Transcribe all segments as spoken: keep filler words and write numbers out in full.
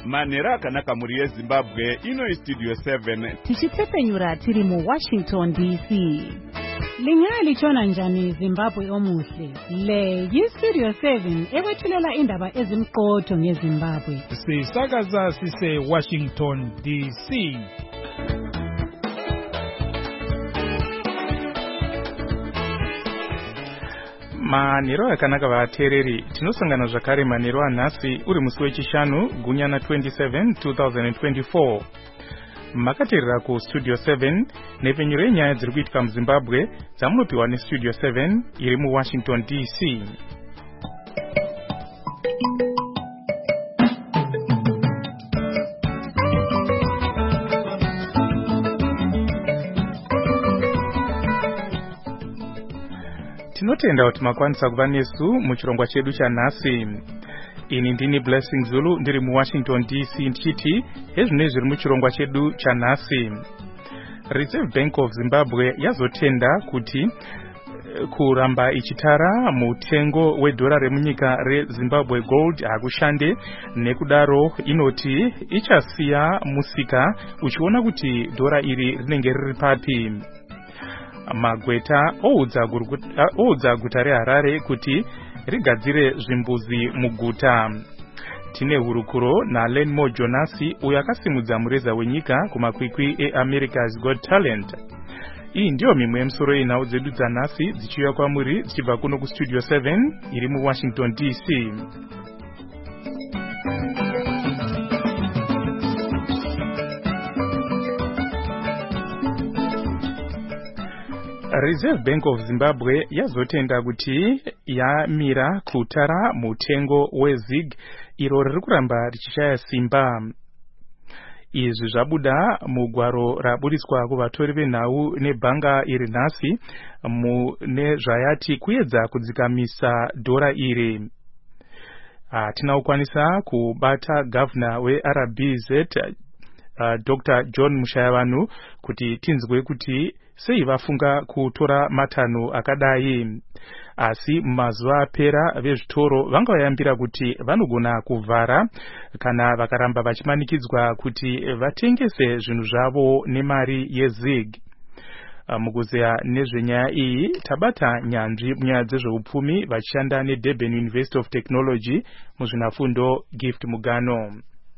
manhero akanaka muri yeZimbabwe. Ino iStudio seven tichitsepenyura tiri mu Washington D C. Lingali chona njani Zimbabwe omuhle. Le yiStudio seven ewethulela indaba ezimqotho ngeZimbabwe. Sisakaza sise Washington D C. Manhero akanaka vateereri, tinosangana zvakare manhero anhasi uri musi wechishanu gunyana twenty-seven twenty twenty-four. Makateerera ku Studio seven nepfenyuro yenyaya dziri kuitika muZimbabwe dzamunopiwa neStudio seven iri mu Washington D C. Tinotenda kuti makwanisa kuva nesu muchirongwa chedu chanhasi. Ini ndini Blessing Zulu ndiri mu Washington D C ndichiti hezvino zviri muchirongwa chedu chanhasi. Reserve Bank of Zimbabwe yazotenda kuti kuramba ichitara mutengo wedhora remunyika reZimbabwe Gold hakushande, nekudaro inoti ichasiya musika uchiona kuti dhora iri rinenge riri papi. Magweta oudza guta reHarare kuti rigadzire zvimbuzi muguta. Tine hurukuro naLenmo Jonasi uyo akasimudza mureza wenyika kumakwikwi eAmerica's Got Talent. Iyi ndiyo mimwe yemisoro yenhau dzedu dzanhasi dzichiuya kwamuri dzichibva kuno kuStudio seven iri mu Washington D C. Reserve Bank of Zimbabwe yazotenda kuti yamira kutara mutengo weZig iro riri kuramba richishaya simba. Izvi zvabuda mugwaro raburiswa kuvatori venhau nebhanga iri nhasi mune zvayati kuedza kudzikamisa dhora iri. Hatina kukwanisa kubata gavana weR B Z uh, Doctor John Mushayavanhu kuti tinzwe kuti sei vafunga kutora matanho akadai. Asi mumazuva apera vezvitoro vanga vayambira kuti vanogona kuvhara kana vakaramba vachimanikidzwa kuti vatengese zvinhu zvavo nemari yeZig. Mukuzeya nezvenyaya iyi tabata nyanzvi munyaya dzezveupfumi vachishanda neDurban University of Technology muzvinafundo Gift Mugano.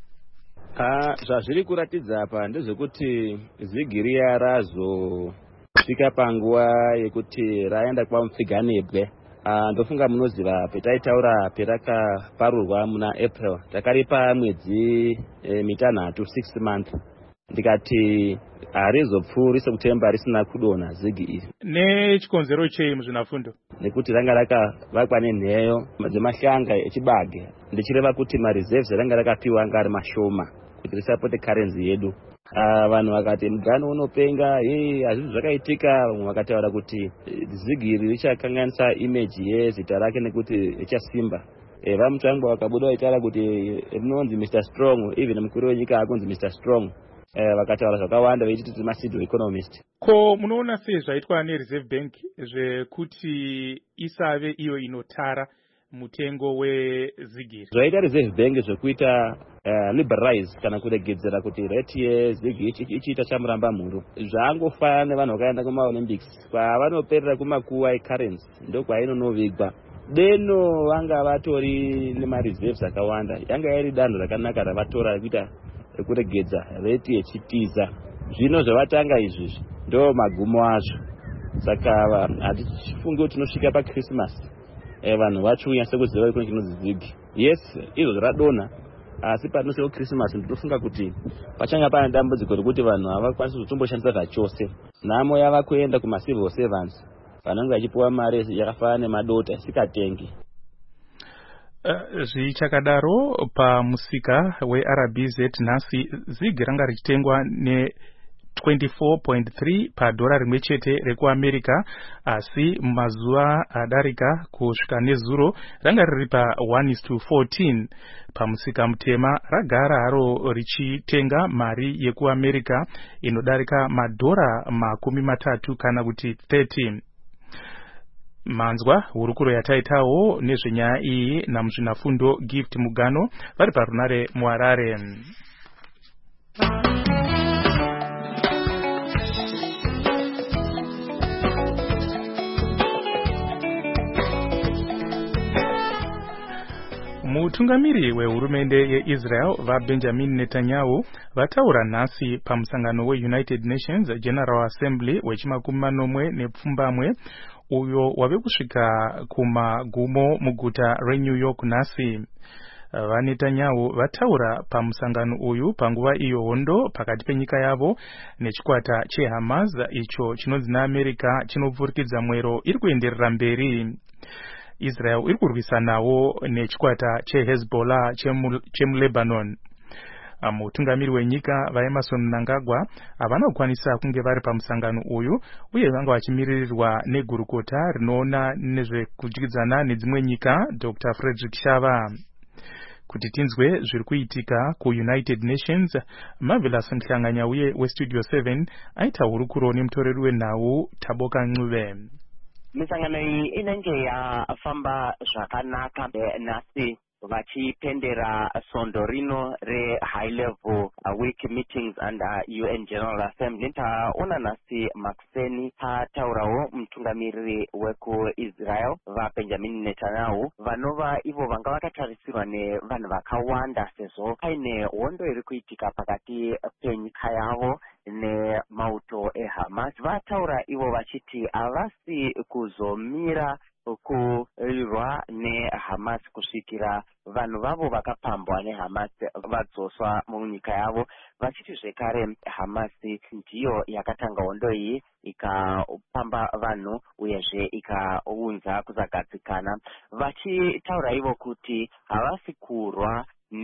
Ah, zvazviri kuratidza apa ndezvekuti Zig riya razo svika panguva yekuti raenda kwamupfiganebwe. Ah, ndofunga munoziva petaitaura perakaparurwa muna April takaripa mwedzi e, mitanhatu six months. Ndikati harizopfuuri September risina kudonha Zig iri. Nechikonzero chei muzvinafundo? Nekuti ranga rakavakwa nenheyo dzemahlanga echibage. Ndichireva kuti mareserves ranga rakapiwa anga ari mashoma kuti risapote currency yedu. Uh, vanhu vakati mugano unopenga, hey, hazvizvi zvakaitika. Vamwe vakataura kuti Zig iri richakanganisa image yezita rake nekuti richasimba. E, vamutsvangu vakabuda vaitaura kuti rinonzi Mister Strong, even mukuru wenyika akunzi Mister Strong. E, vakataura zvakawanda vachiti masido economist. Ko munoona sei zvaitwa neReserve Bank zvekuti isave iyo inotara mutengo weZig iri? Zvaita Reserve Bank zvekuita uh, liberalize kana kuregedzera kuti rate yeZig ichiita chamuramba mhuru. Zvaangofana nevanhu vakaenda kumaOlympics kwavanoperera kumakuwa ecurrency ndokwainonovigwa. Deno vanga vatori nemareserves akawanda. Yanga iri danho rakanaka ravatora rekuita rekuregedza rate yechitiza. Zvino zvavatanga izvi ndo magumo azvo. Saka hatifungi kuti tinosvika paChristmas Eh, vanhu vachunya sekuziva kuti chinonzi Zig. Yes, izvo zvaradonha, asi patinosvika kuChristmas ndinofunga kuti pachanga pane dambudziko rekuti vanhu havakwanisi kutomboshandisa zvachose. Nhamo yava kuenda kumacivil servants vanenge vachipiwa mari yakafanana nemadota isikatengi. Uh, zvichakadaro pamusika weR B Z nhasi Zig ranga richitengwa ne twenty-four point three padhora rimwe chete rekuAmerica, asi mazuva adarika kusvika nezuro ranga riri pa one is to fourteen. Pamusika mutema ragara haro richitenga mari yekuAmerica inodarika madhora makumi matatu kana kuti thirty. manzwa hurukuro yataitawo nezvenyaya iyi namuzvinafundo Gift Mugano vari parunare muHarare. Mutungamiri wehurumende yeIsrael vaBenjamin Netanyahu vataura nhasi pamusangano weUnited Nations General Assembly wechimakumi manomwe nepfumbamwe uyo wave kusvika kumagumo muguta reNew York nhasi. VaNetanyahu vataura pamusangano uyu panguva iyo hondo pakati penyika yavo nechikwata cheHamas icho chinonzi naAmerica chinopfurikidza mwero iri kuenderera mberi. Israel iri kurwisanawo nechikwata cheHezbollah chemuLebanon. Mutungamiri wenyika vaEmerson Mnangagwa havana kukwanisa kunge vari pamusangano uyu uye vanga vachimiririrwa negurukota rinoona nezvekudyidzana nedzimwe nyika Doctor Frederick Shava. Kuti tinzwe zviri kuitika kuUnited Nations, Marvelous Mhlanganyauye weStudio seven aita hurukuro nemutoreri wenhau Taboka Ncube. Misangano iyi inenge yafamba zvakanaka nhasi vachipendera sondo rino re-high level uh, week meetings and uh, U N General Assembly. Taona nhasi makuseni pataurawo mutungamiriri wekuIsrael vaBenjamin Netanyahu vanova ivo vanga vakatarisirwa nevanhu vakawanda sezvo paine hondo iri kuitika pakati penyika yavo nemauto eHamas. Vataura ivo vachiti havasi kuzomira kurwa neHamas kusvikira vanhu vavo vakapambwa neHamas vadzoswa munyika yavo. Vachiti zvekare Hamas ndiyo yakatanga hondo iyi ikapamba vanhu uyezve ikaunza kuzagadzikana. Vachitaura ivo kuti havasi kurwa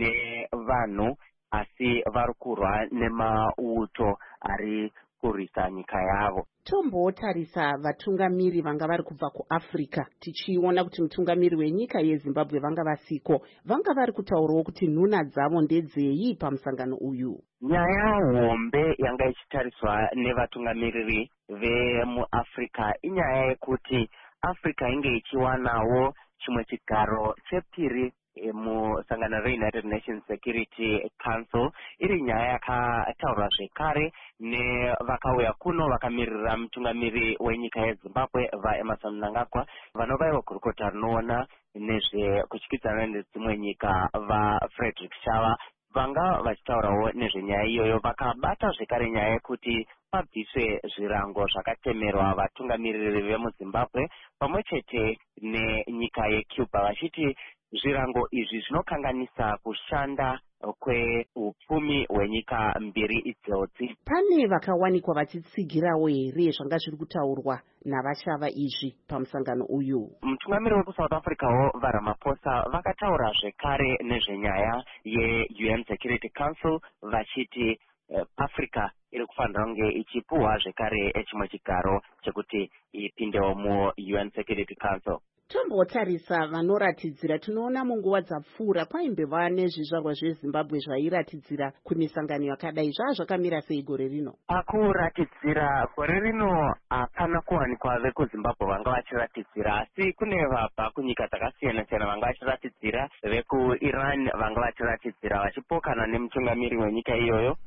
nevanhu asi vari kurwa nemauto ari kurwisa nyika yavo. Tombotarisa vatungamiri vanga vari kubva kuAfrica tichiona kuti mutungamiri wenyika yeZimbabwe vanga vasiko vanga vari kutaurawo kuti nhuna dzavo ndedzei pamusangano uyu. Nyaya hombe yanga ichitariswa nevatungamiriri vemuAfrica inyaya yekuti Africa inge ichiwanawo chimwe chigaro chepiri musangano reUnited Nations Security Council. Iri nyaya yakataurwa zvekare nevakauya kuno vakamirira mutungamiri wenyika yeZimbabwe vaEmerson Mnangagwa vanova ivo gurukota rinoona nezvekutyidzana nedzimwe nyika vaFrederick Shava vanga vachitaurawo nezvenyaya iyoyo. Vakabata zvekare nyaya yekuti pabviswe zvirango zvakatemerwa vatungamiriri vemuZimbabwe pamwe chete nenyika yeCuba vachiti zvirango izvi zvinokanganisa kushanda kweupfumi hwenyika mbiri idzodzi. Pane vakawanikwa vachitsigirawo here zvanga zviri kutaurwa navashava izvi pamusangano uyu? Mutungamiri wekuSouth Africawo vaRamaphosa vakataura zvekare nezvenyaya yeU N Security Council vachiti uh, Africa iri kufanira kunge ichipuhwa zvekare chimwe chigaro chekuti ipindewo muU N Security Council. Tombotarisa vanoratidzira tinoona munguva dzapfuura kwaimbeva nezvizvarwa zveZimbabwe zvairatidzira kumisangano yakadai. Zvaa zvakamira sei gore rino? Pakuratidzira gore rino hapana kuwanikwa vekuZimbabwe vanga vachiratidzira, asi kune vabva kunyika dzakasiyana siyana vanga vachiratidzira. VekuIran vanga vachiratidzira vachipokana nemutungamiri wenyika iyoyo.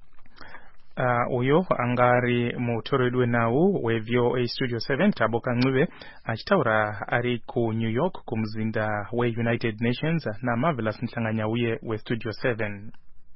Uh, uyo angari mutoreri wenhau weV O A Studio seven Taboka Ncube achitaura ari kuNew York kumuzinda weUnited Nations naMarvelous Mhlanganyauye weStudio seven.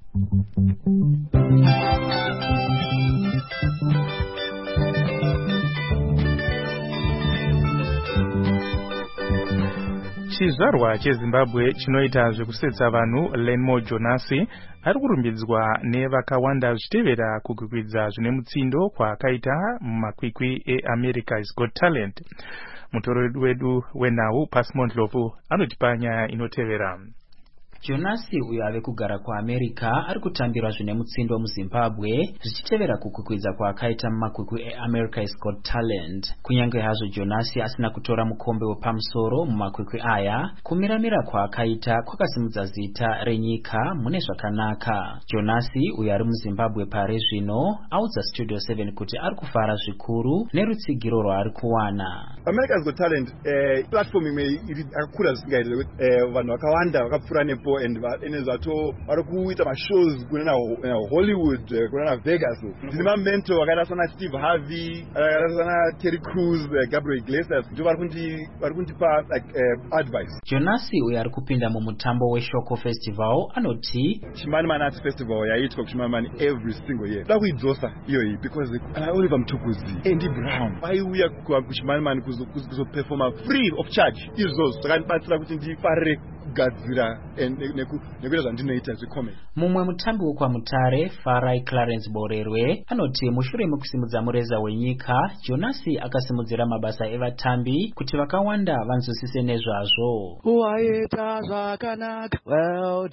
Chizvarwa cheZimbabwe chinoita zvekusetsa vanhu Lenmo Jonasi ari kurumbidzwa nevakawanda zvichitevera kugwikwidza zvine mutsindo kwaakaita mumakwikwi eAmerica's Got Talent. Mutoreri wedu wenhau Pasmo Ndlovu anotipa nyaya inotevera. Jonasi uyo ave kugara kuAmerica ari kutambirwa zvine mutsindo muZimbabwe zvichitevera kukwikwiza kwaakaita mumakwikwi eAmerica's Got Talent. Kunyange hazvo Jonasi asina kutora mukombe wepamusoro mumakwikwi aya, kumiramira kwaakaita kwakasimudza zita renyika mune zvakanaka. Jonasi uyo ari muZimbabwe pari zvino audza Studio seven kuti ari kufara zvikuru nerutsigiro rwaari kuwana. America's Got Talent eh, platform imwe iri akura zvingaita kuti eh, vanhu vakawanda vakapfura nepo and ene zvato vari kuita mashows kuna Hollywood kuna Vegas. Ndine mamento vakaita sana Steve Harvey, vakaita sana Terry Crews, Gabriel Iglesias ndio vari kundi vari kundipa like uh, advice. Jonasi uyo ari kupinda mumutambo weShoko Festival anoti Chimanimani Arts Festival yaitwa kuChimanimani every single year. Da kuidzosa iyoyi because Oliver Mtukuzi, Andy Brown vaiuya kuChimanimani kuzo performa free of charge. Izvozvo zvakandibatsira kuti ndifarire kugadzira nekuita zvandinoita zvekomedi. Mumwe mutambi wekwaMutare Farai Clarence Borerwe anoti mushure mekusimudza mureza wenyika, Jonasi akasimudzira mabasa evatambi kuti vakawanda vanzwisise nezvazvo. Waita zvakanaka, well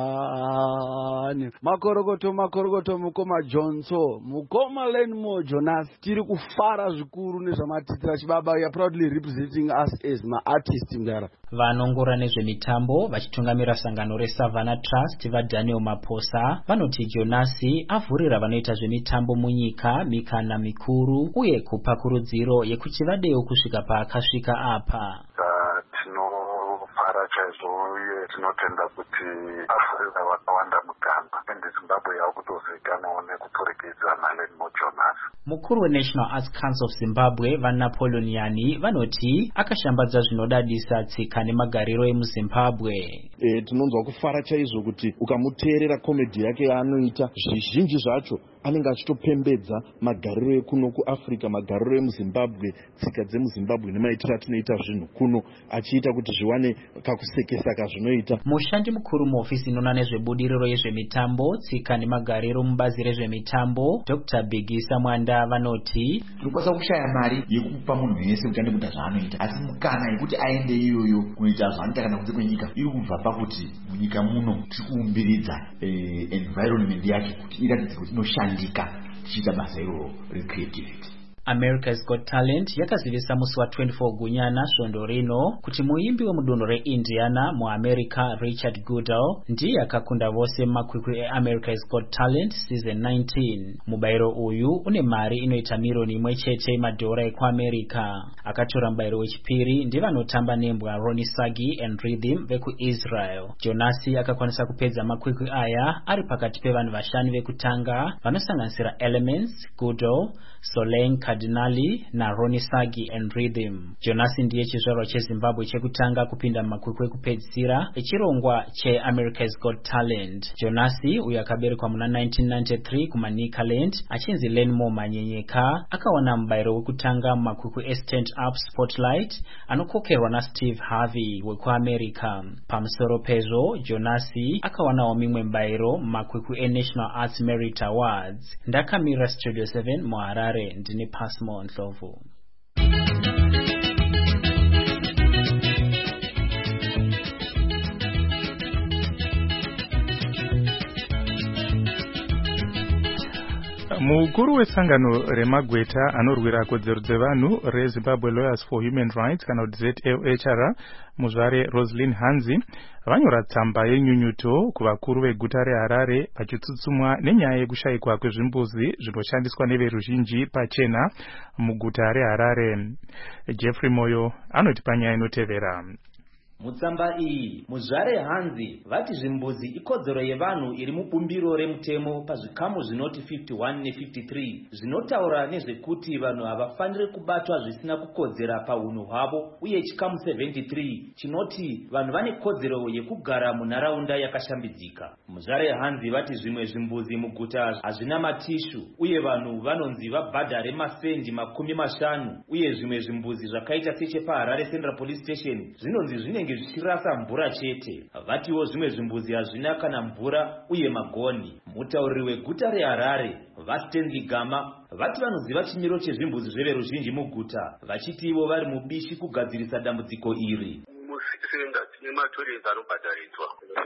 done. Makorokoto makorokoto mukoma Johnso, mukoma Lenmo Jonasi, tiri kufara zvikuru nezvamatitira chibaba. We are proudly representing us as ma artists mdara. Vanongora nezvemitambo vachitungamira sangano reSavannah Trust vaDaniel Maposa vanoti Jonasi avhurira vanoita zvemitambo munyika mikana mikuru uye kupa kurudziro yekuti vadewo kusvika paakasvika apa. Tinofara chaizvo uye tinotenda kuti Afrika vakawanda mugamba ende Zimbabwe yakutozivikanwawo nekupfurikidza naLenmo Jonasi. Mukuru weNational Arts Council of Zimbabwe vaNapoleon Yani vanoti akashambadza zvinodadisa tsika nemagariro emuZimbabwe. E, tinonzwa kufara chaizvo kuti ukamuteerera komedi yake yaanoita zvizhinji zvacho anenge achitopembedza magariro ekuno kuAfrica, magariro emuZimbabwe, tsika dzemuZimbabwe nemaitiro atinoita zvinhu kuno, achiita kuti zviwane kakusekesa kazvinoita. Mushandi mukuru muofisi inoona nezvebudiriro yezvemitambo, tsika nemagariro mubazi rezvemitambo Doctor Bigisa Mwanda vanoti tikukwanisa kushaya mari yekupa munhu wese kuti aende kuita zvaanoita, asi mukana yekuti aende iyoyo kunoita zvaanoita kana kunze kwenyika iri kubva pakuti munyika muno tiri kuumbiridza eh, environment yake kuti iratidze kuti inoshandika tichiita basa iroro recreativity. America's Got Talent yakazivisa musi wa twenty-four Gunyana svondo rino kuti muimbi wemudono reIndiana muAmerica Richard Goodall ndiye akakunda vose makwikwi eAmerica's Got Talent season nineteen. Mubairo uyu une mari inoita milioni imwe chete madhora ekuAmerica. Akatora mubairo wechipiri ndivanotamba nembwa Ronnie Sagi and Rhythm vekuIsrael. Jonasi akakwanisa kupedza makwikwi aya ari pakati pevanhu vashanu vekutanga vanosanganisira Elements, Goodall, Solange Cardinali na Ronnie Sagi and Rhythm. Jonasi ndiye chizvarwa cheZimbabwe chekutanga kupinda mumakwikwi ekupedzisira echirongwa cheAmerica's Got Talent. Jonasi uyo akaberekwa muna nineteen ninety-three kumaNikaland achinzi Lenmo Manyenyeka akawana mubairo wekutanga mumakwikwi eStand Up Spotlight anokokerwa naSteve Harvey wekuAmerica. Pamusoro pezvo Jonasi akawanawo mimwe mubairo mumakwikwi eNational Arts Merit Awards. Ndakamira Studio seven muHarare ndine Pasmo Ndlovu. Mukuru wesangano remagweta anorwira kodzero dzevanhu reZimbabwe Lawyers for Human Rights kana kuti Z L H R muzvare Roslyn Hanzi vanyora tsamba yenyunyuto kuvakuru veguta reHarare vachitsutsumwa nenyaya yekushayikwa kwezvimbuzi zvinoshandiswa neveruzhinji pachena muguta reHarare. Jeffrey Moyo anoti panyaya inotevera. Mutsamba iyi muzvare Hanzi vati zvimbuzi ikodzero yevanhu iri mubumbiro remutemo pazvikamu zvinoti fifty-one ne fifty-three zvinotaura nezvekuti vanhu havafaniri kubatwa zvisina kukodzera paunhu hwavo, uye chikamu seventy-three chinoti vanhu vane kodzero yekugara munharaunda yakashambidzika. Muzvare Hanzi vati zvimwe zvimbuzi muguta hazvina matishu uye vanhu vanonzi vabhadhare masendi makumi mashanu, uye zvimwe zvimbuzi zvakaita sechepaHarare Central Police Station zvinonzi zvinenge zvichirasa mvura chete. Vatiwo zvimwe zvimbuzi hazvina kana mvura uye magoni. Mutauriri weguta reHarare vaStanley Gama vati vanoziva chimiro chezvimbuzi zveveruzhinji muguta, vachiti ivo vari mubishi kugadzirisa dambudziko iri. Musixenga tine matoilets anobhadhariswa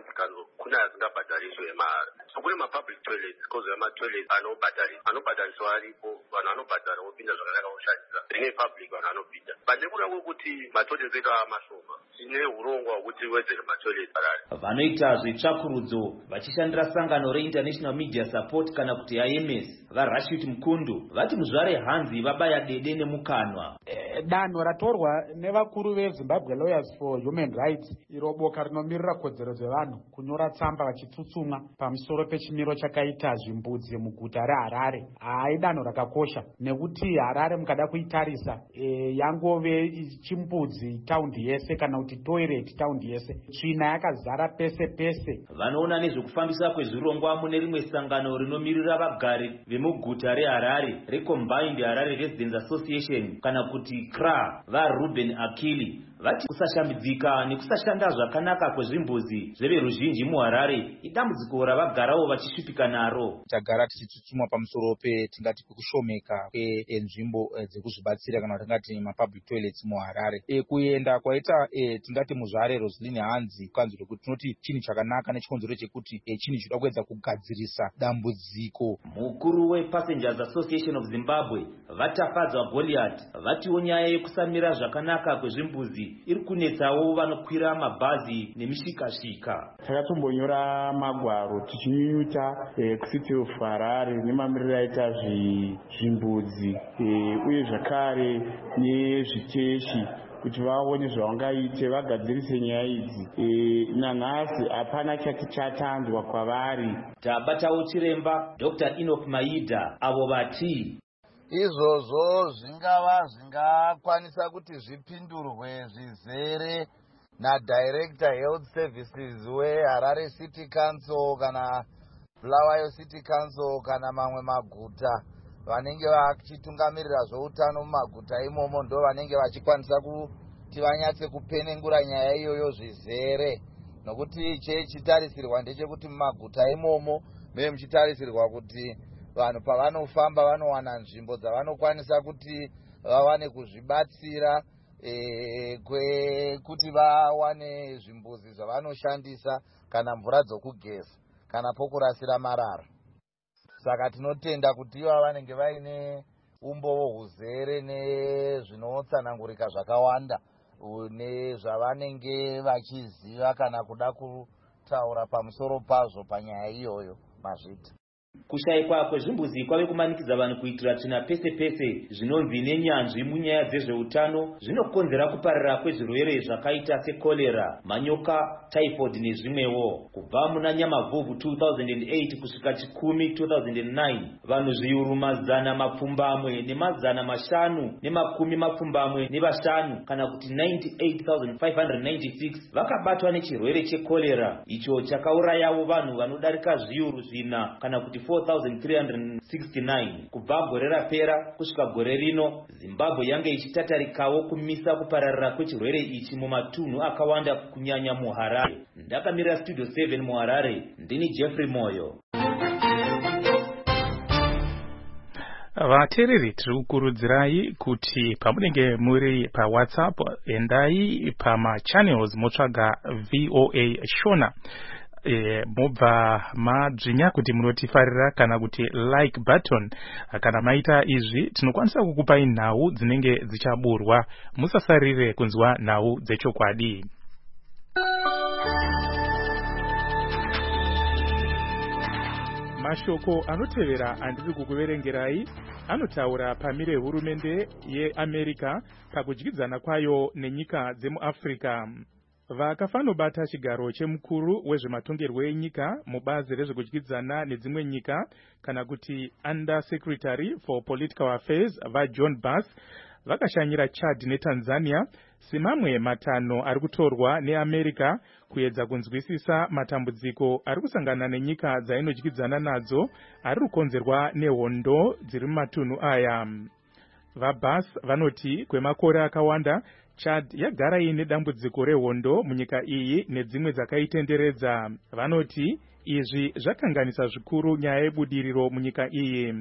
kune asingabhadhariswe emahara. So kune mapublic toilets kozo matoilets anobhadhariswa anobhadhariswa aripo, vanhu vanobhadhara vopinda zvakanaka voshandisa, rine public vanhu vanopinda. But nekuda kwekuti matoilets edu amashoma, tine urongwa hwekuti wedzere matoilets Harare. Vanoita zvitsvakurudzo vachishandira sangano reInternational Media Support kana kuti I M S vaRashid Mkundu vati muzvare hanzi vabaya dede nemukanwa. E, danho ratorwa nevakuru veZimbabwe Lawyers for Human Rights iro boka rinomirira kodzero dzevanhu kunyora tsamba vachitsutsumwa pamusoro pechimiro chakaita zvimbudzi muguta reHarare. Hai danho rakakosha nekuti Harare mukada kuitarisa e, yangove chimbudzi taundi yese kana kuti toilet taundi yese, tsvina yakazara pese pese. Vanoona nezvekufambisa kwezvirongwa mune rimwe sangano rinomirira vagari vemuguta reHarare reCombined Harare Residents Association kana kuti C R A vaRuben Akili vati kusashambidzika nekusashanda zvakanaka kwezvimbuzi zveveruzhinji muHarare idambudziko ravagarawo vachisvipika naro. Tagara tichitsutsumwa pamusoro petingati kushomeka kwenzvimbo dzekuzvibatsira kana tingati mapublic toilets muHarare. E, kuenda kwaita e, tingati muzvare Rosaline Hanzi kukanzwira kuti tinoti chini chakanaka nechikonzero chekuti e, chini chinoda kuedza kugadzirisa dambudziko. Mukuru wePassengers Association of Zimbabwe vatafadzwa Goliath vatiwo nyaya yekusamira zvakanaka kwezvimbuzi iri kunetsawo vanokwira mabhazi nemishikashika. Takatombonyora magwaro tichinyunyuta eh, kuCity of Harare nemamiriro aita zvimbudzi eh, uye zvakare nezviteshi kuti vaone zvavangaite vagadzirise nyaya idzi. E, nanhasi hapana chati chatanzwa kwavari. Tabatawo chiremba Doctor Enoch Maida avo vati izvozvo zvingava zvingakwanisa kuti zvipindurwe zvizere naDirector Health Services weHarare City Council kana Bulawayo City Council kana mamwe maguta vanenge vachitungamirira zveutano mumaguta imomo ndo vanenge vachikwanisa kuti vanyatse kupenengura nyaya iyoyo zvizere, nokuti chechitarisirwa ndechekuti mumaguta imomo meye muchitarisirwa kuti vanhu pavanofamba vanowana nzvimbo dzavanokwanisa kuti vawane kuzvibatsira e, kwekuti vawane zvimbuzi zvavanoshandisa kana mvura dzokugeza kana pokurasira marara. Saka tinotenda kuti ivo vanenge vaine umbowo huzere nezvinotsanangurika zvakawanda nezvavanenge vachiziva kana kuda kutaura pamusoro pazvo panyaya iyoyo mazvita. Kushayikwa kwezvimbuzi kwave kumanikidza vanhu kuitira tsvina pese pese zvinonzi nenyanzvi munyaya dzezveutano zvinokonzera kuparira kwezvirwere zvakaita sekolera, manyoka, typhoid nezvimwewo. Kubva muna Nyamavhuvhu two thousand eight kusvika Chikumi two thousand nine vanhu zviuru mazana mapfumbamwe nemazana mashanu nemakumi mapfumbamwe nevashanu kana kuti ninety-eight thousand five hundred ninety-six vakabatwa nechirwere chekolera icho chakaurayawo vanhu vanodarika zviuru zvina kana kuti four thousand three hundred sixty-nine. Kubva gore rapera kusvika gore rino Zimbabwe yange ichitatarikawo kumisa kupararira kwechirwere ichi mumatunhu akawanda kunyanya muHarare. Ndakamirira Studio seven muHarare, ndini Jeffrey Moyo. Vateereri tiri kukurudzirai kuti pamunenge muri paWhatsApp endai pamachannels motsvaga V O A Shona. E, mobva madzvinya kuti munotifarira kana kuti like button. Kana maita izvi tinokwanisa kukupai nhau dzinenge dzichaburwa. Musasarire kunzwa nhau dzechokwadi. Mashoko anotevera andiri kukuverengerai anotaura pamire hurumende yeAmerica pakudyidzana kwayo nenyika dzemuAfrica. Vakafanobata chigaro chemukuru wezvematongerwo enyika mubazi rezvekudyidzana nedzimwe nyika kana kuti Under Secretary for Political Affairs vaJohn Bass vakashanyira Chad neTanzania semamwe matano ari kutorwa neAmerica kuedza kunzwisisa matambudziko ari kusangana nenyika dzainodyidzana nadzo ari kukonzerwa nehondo dziri mumatunhu aya. VaBass vanoti kwemakore akawanda Chad yagara ine dambudziko rehondo munyika iyi nedzimwe dzakaitenderedza. Vanoti izvi zvakanganisa zvikuru nyaya yebudiriro munyika iyi.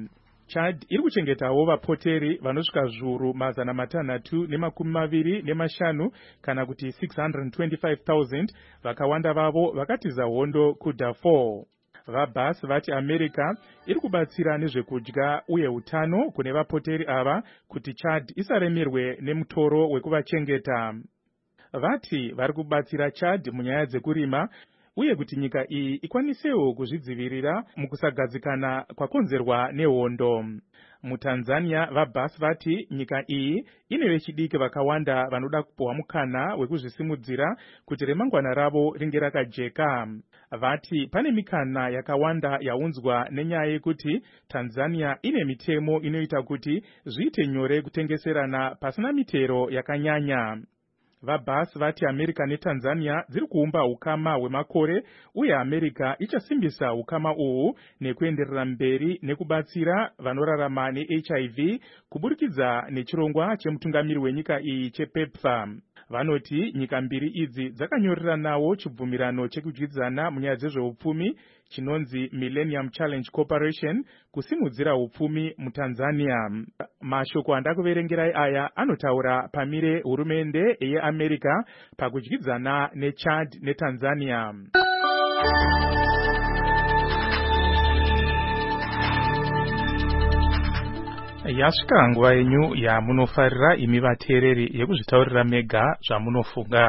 Chad iri kuchengetawo vapoteri vanosvika zviuru mazana matanhatu nemakumi maviri nemashanu kana kuti six hundred twenty-five thousand vakawanda vavo vakatiza hondo kuDarfur. VaBas vati America iri kubatsira nezvekudya uye utano kune vapoteri ava kuti Chad isaremerwe nemutoro wekuvachengeta. Vati vari kubatsira Chad munyaya dzekurima uye kuti nyika iyi ikwanisewo kuzvidzivirira mukusagadzikana kwakonzerwa nehondo. MuTanzania VaBas vati nyika iyi ine vechidiki vakawanda vanoda kupuwa mukana wekuzvisimudzira kuti remangwana ravo ringe rakajeka. Vati pane mikana yakawanda yaunzwa nenyaya yekuti Tanzania ine mitemo inoita kuti zviite nyore kutengeserana pasina mitero yakanyanya. VaBas vati America neTanzania dziri kuumba ukama hwemakore uye America ichasimbisa ukama uhu nekuenderera mberi nekubatsira vanorarama neH I V kuburikidza nechirongwa chemutungamiri wenyika iyi chePEPFAR. Vanoti nyika mbiri idzi dzakanyoreranawo chibvumirano chekudyidzana munyaya dzezveupfumi chinonzi Millennium Challenge Corporation kusimudzira upfumi muTanzania. Mashoko andakuverengerai aya anotaura pamire hurumende yeAmerica pakudyidzana neChad neTanzania. Yasvika nguva yenyu yamunofarira imi vateereri yekuzvitaurira mega zvamunofunga.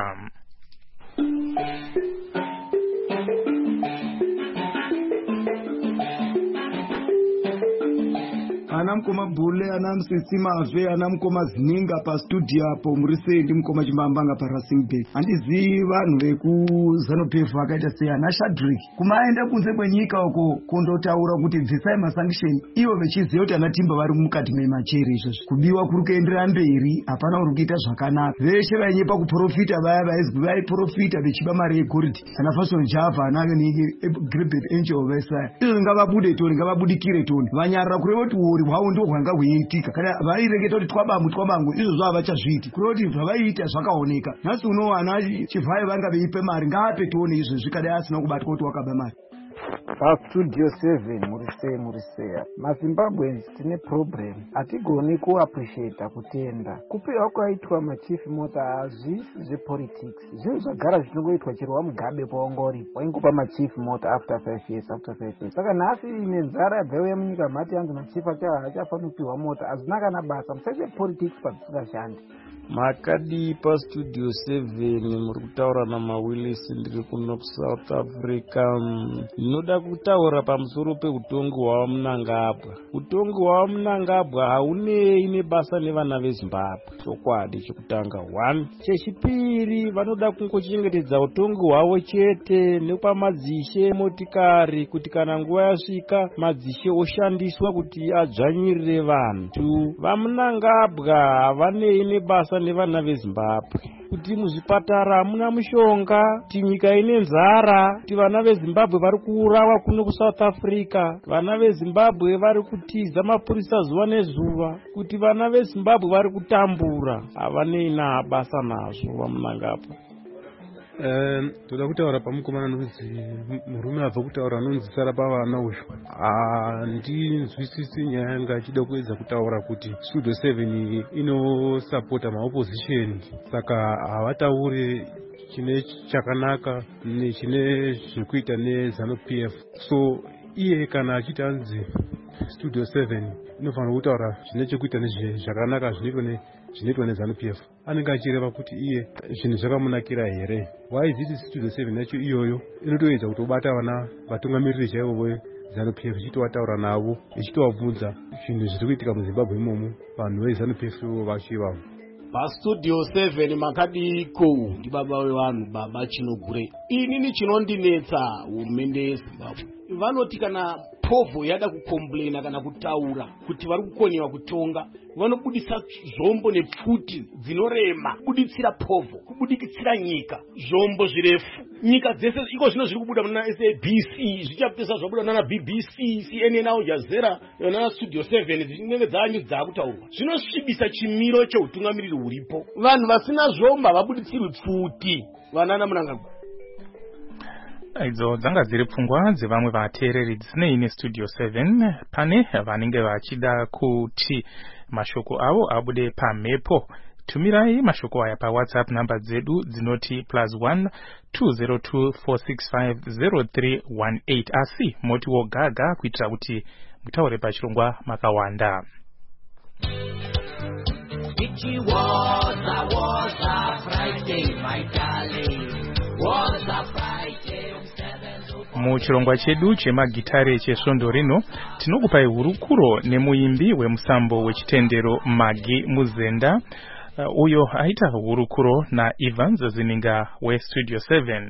ana mukoma Bhule, ana Musisi Mave, ana mukoma Zininga pa studio apo murise ndi mukoma Chimbambanga pa Racing Bay. Andizivi vanhu veku ZANU-P F vakaita sei ana Shadrack kumaenda kunze kwenyika uko kundotaura kuti bvisai masanction ivo vechiziva kuti ana Timba vari mukati memachere izvozvo kubiwa kuri kuenderera mberi hapana uri kuita zvakanaka. Veshe vainyepa kuprofita vaya vaizwi vaiprofita vechiba mari yegoridhe ana Fashion Java ana Gilbert Angel Vesaya izvo ngavabude toni ngavabudikire toni vanyarara kureva kuti uri hwavo ndo hwanga hweiitika kana vaireketa kuti twabamu twabangu izvo zvavachazviiti kureva kuti zvavaiita zvakaoneka. Nhasi uno ana Chivhai vanga veipe mari ngaape toni izvo zvikadai asina kubatwa kuti wakaba mari. pastudio seven murise muriseya mazimbabwe tine problem hatigoni kuappreciata kutenda kupiwa kwaitwa machief mota hazvisi zvepolitics zvinhu zvagara zvichingoitwa chero wamugabe paungoripo waingopa machief mota after five years after five years saka nhasi ine nzara yabveyo yemunyika mati yanzi machief achafanira kupiwa mota hazvina kana basa musaite politics padzisingashandi. makadi pastudio seven muri kutaura namawillis ndiri kuno kusouth africa. Ndinoda kutaura pamusoro peutongi hwavo munangabwa. Utongi hwavo munangabwa haunei nebasa nevana vezimbabwe chokwadi chekutanga one. Chechipiri vanoda kungochengetedza utongi hwavo chete nepamadzishe motikari kuti kana nguva yasvika madzishe oshandiswa kuti adzvanyirire vanhu. Two, vamunangabwa havanei nebasa nevana vezimbabwe kuti muzvipatara hamuna mushonga, kuti nyika ine nzara, kuti vana vezimbabwe vari kuurawa kuno kusouth africa, vana vezimbabwe vari kutiza mapurisa zuva nezuva, kuti vana vezimbabwe vari kutambura. Havanei nabasa nazvo vamunangabwa. Toda kutaura pamukomana anonzi murume abva kutaura anonzi Sarapa vana uyu. Handinzwisisi nyaya yanga achida kuedza kutaura kuti studio seven inosapota maopposition, saka havataure chine chakanaka nechine zvekuita neZANU-P F. So iye kana achiti anzi studio seven inofanira kutaura zvine chekuita nezvakanaka zvinoitwa zvinoitwa neZANU-P F. Anenge achireva kuti iye zvinhu zvakamunakira here. Why is it studio seven yacho iyoyo inotoedza kutobata vana vatungamiriri chaivo veZANU-P F ichitowataura navo ichitovabvunza zvinhu zviri kuitika muZimbabwe imomo vanhu veZANU-P F vachivavo. pastudio seven makadiko ndi baba wevanhu baba Chinogure. Inini chinondinetsa hurumende yeZimbabwe vanoti kana povo yada kukomplaina kana kutaura kuti vari kukonewa kutonga vanobudisa zvombo nepfuti dzinorema kubuditsira povo kubudikitsira nyika zvombo zvirefu. Nyika dzese iko zvino zviri kubuda muna S A B C zvichapesa zvabuda nana B B C, C N N, Al Jazeera nana studio seven dzinenge dzanyu dzakutaurwa zvinosvibisa chimiro cheutungamiriri huripo. Vanhu vasina zvombo havabuditsirwi pfuti vanana munangagwa. idzo dzanga dziri pfungwa dzevamwe vateereri dzisinei nestudio seven. Pane vanenge vachida kuti mashoko avo abude pamhepo. Tumirai mashoko aya pa WhatsApp namba dzedu dzinoti plus one two zero two four six five zero three one eight. Asi moti wogaga kuitira kuti mutaure pachirongwa makawanda. It was a, was a Friday, my darling. Was a Friday. Muchirongwa chedu chemagitare chesvondo rino tinokupai hurukuro nemuimbi wemusambo wechitendero Magi Muzenda, uh, uyo aita hurukuro na Evans Zininga weStudio seven.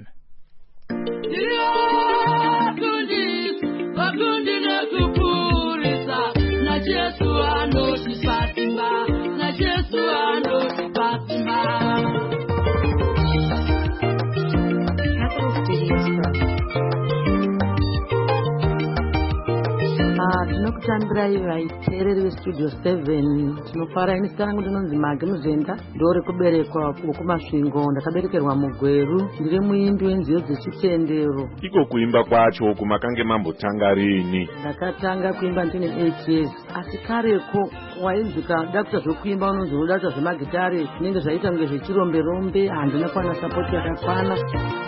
Tinokutambirai vaiteereri veStudio seven. Tinofara ini zita rangu ndinonzi Magi Muzenda, ndori kuberekwa kumasvingo. Ndakaberekerwa muGweru. Ndiri muimbi wenziyo dzechitendero. Iko kuimba kwacho kumakange mambotanga rini? Ndakatanga kuimba ndine eight years. Asi kareko wainzika dakuta zvokuimba unonzi unodakuta zvemagitare zvinenge zvaita kunge zvechirombe rombe. Handina kuwana sapoti yakakwana.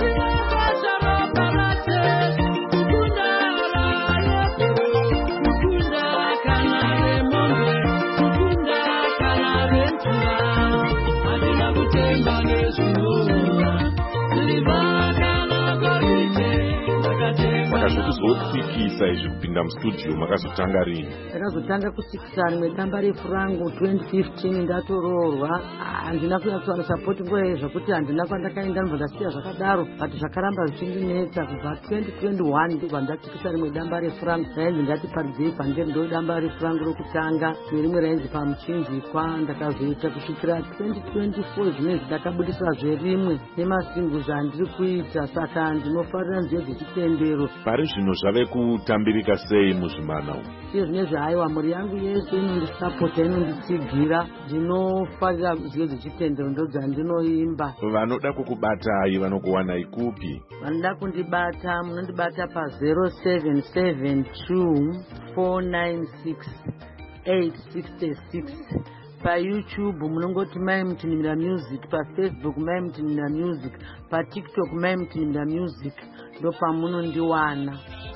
Makazotsikisa izvi kupinda mustudio makazotanga rini? Ndakazotanga kutsikisa rimwe damba refu rangu twenty fifteen ndatoroorwa. Handina kunyatsowana sapoti nguva iyo zvokuti handina kwandakaenda ndobva ndasiya zvakadaro, but zvakaramba zvichindinetsa. Kubva twenty twenty-one ndobva ndatsikisa rimwe damba refu rangu rainzi ngati paridzei pangeri, ndo damba refu rangu rokutanga, nerimwe rainzi pamuchinjikwa. Ndakazoita kusvikira twenty twenty-four zvinezvi ndakabudisa zverimwe nemasingles andiri kuita, saka ndinofarira nziyo dzechitendero. Pari zvino zvave kutambirika sei muzvimana umu? Iyo zvinezvi haiwa mhuri yangu yese inondisapota, inonditsigira. Ndinofarira nziyo dzechitendero ndo dzandinoimba. Vanoda kukubatai vanokuwanai kupi? Vanoda kundibata munondibata pa zero seven seven two four nine six eight six six. Pa YouTube munongoti Mai Mutinimira Music, pa Facebook Mai Mutinimira Music, pa TikTok Mai Mutinimira Music. Ndo pamunondiwana.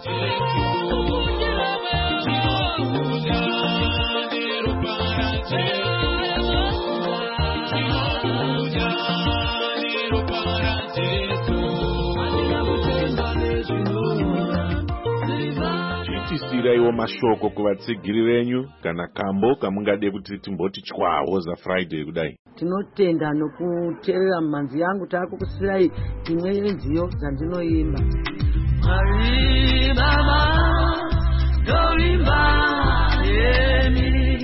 Chitisiraiwo mashoko kuvatsigiri venyu kana kambo kamungade kuti timboti chwawo za Friday kudai. Tinotenda nokuteerera mumanzi yangu taakukusirai imwe yenziyo dzandinoimba. Mwari Baba ndoimba yemi,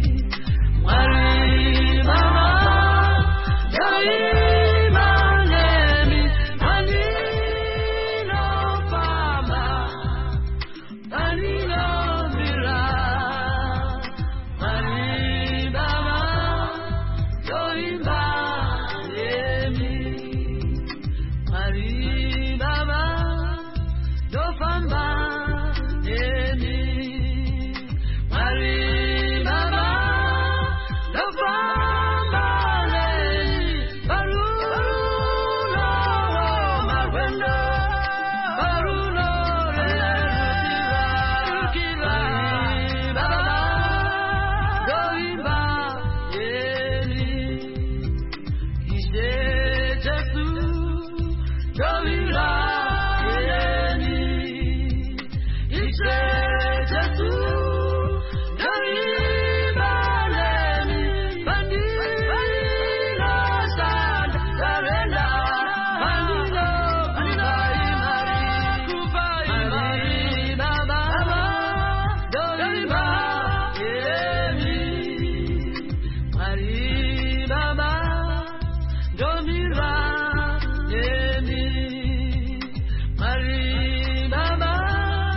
Mwari Baba ndoimba yemi, andinofamba andinobira, Mwari Baba ndoimba yemi, Mwari Baba ndofamba yemi,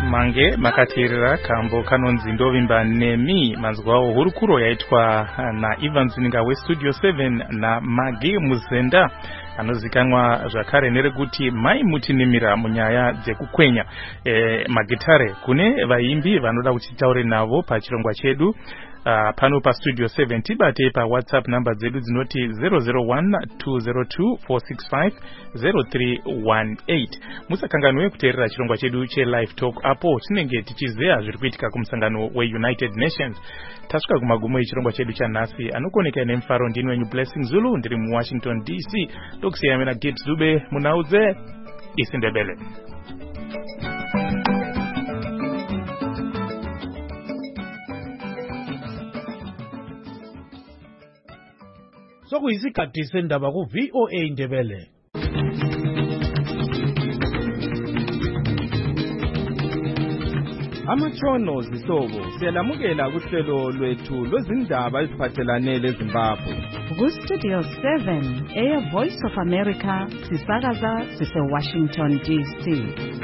mange makateerera kambo kanonzi ndovimba nemi manzwawo hurukuro yaitwa na Evans Ninga westudio seven na Mage Muzenda anozikanwa zvakare nerekuti mai mutinimira munyaya dzekukwenya e, magitare kune vaimbi vanoda kuchitaure navo pachirongwa chedu. Uh, pano pa studio seven tibate pa WhatsApp number zedu dzinoti zero zero one two zero two four six five zero three one eight. Musakanganwe kuteerera chirongwa chedu che live talk apo tinenge tichizeya zviri kuitika kumusangano we United Nations. Tasvika kumagumo echirongwa chedu chanhasi anokoneka nemufaro ndini wenyu Blessing Zulu ndiri mu Washington D C ndokusiya mena Gibbs Dube munauze isindebele. Sokuyisikhathi sendaba ku V O A Ndebele. Amatshono zihlobo siyalamukela kuhlelo lwethu lwezindaba eziphathelane leZimbabwe. Ku Studio seven eya Voice of America sisakaza sise Washington D C.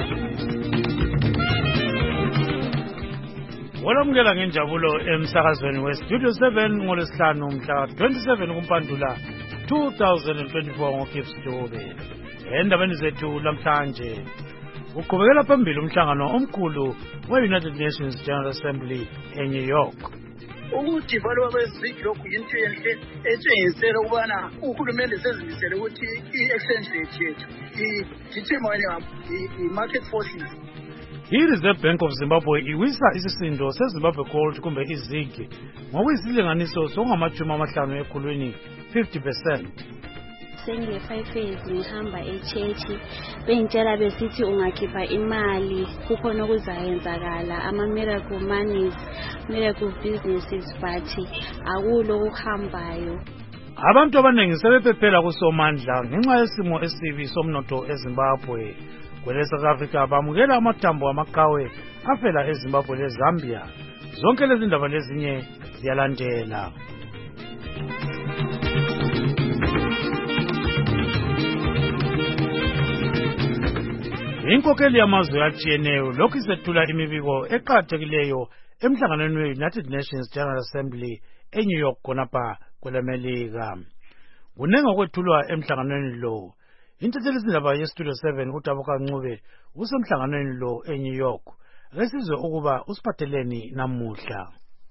Walamukela ngenjabulo emsakazweni we Studio seven ngolesihlanu mhla twenty-seven kuMpandula two thousand twenty-four ngoGibbs Dube. Endabeni zethu lamhlanje uqhubekela phambili umhlangano omkhulu we-United Nations General Assembly eNew York. Ukuthi balo bezigi lokhu into enhle etshengisela ukubana uhulumende sezimisele ukuthi i-exchange rate yethu i-determine i-market forces. I-Reserve Bank of Zimbabwe iwisa isisindo seZimbabwe Gold kumbe izigi ngokuyisilinganiso sokungamashumi amahlanu ekhulwini fifty percent. Senge-five years ngihamba echechi bengitshela besithi ungakhipha imali kukhona okuzayenzakala ama-miracle monies, miracle businesses, but akulo okuhambayo. Abantu abaningi sebephephela kusomandla ngenxa yesimo esibi somnotho eZimbabwe. Kwele South Africa bamukela amathambo amaqhawe afela eZimbabwe leZambia. Zonke lezi ndaba lezinye ziyalandela. Inkokeli yamazwe atshiyeneyo lokhu isethula imibiko eqakathekileyo emhlanganweni we-United Nations General Assembly eNew York khonapha kwelemelika. Kunengi okwethulwa emhlanganweni lo. Intatheli izindaba yeStudio seven uDabuka Ncube usemhlanganweni lo eNew York. Lesizwe ukuba usiphatheleni namuhla.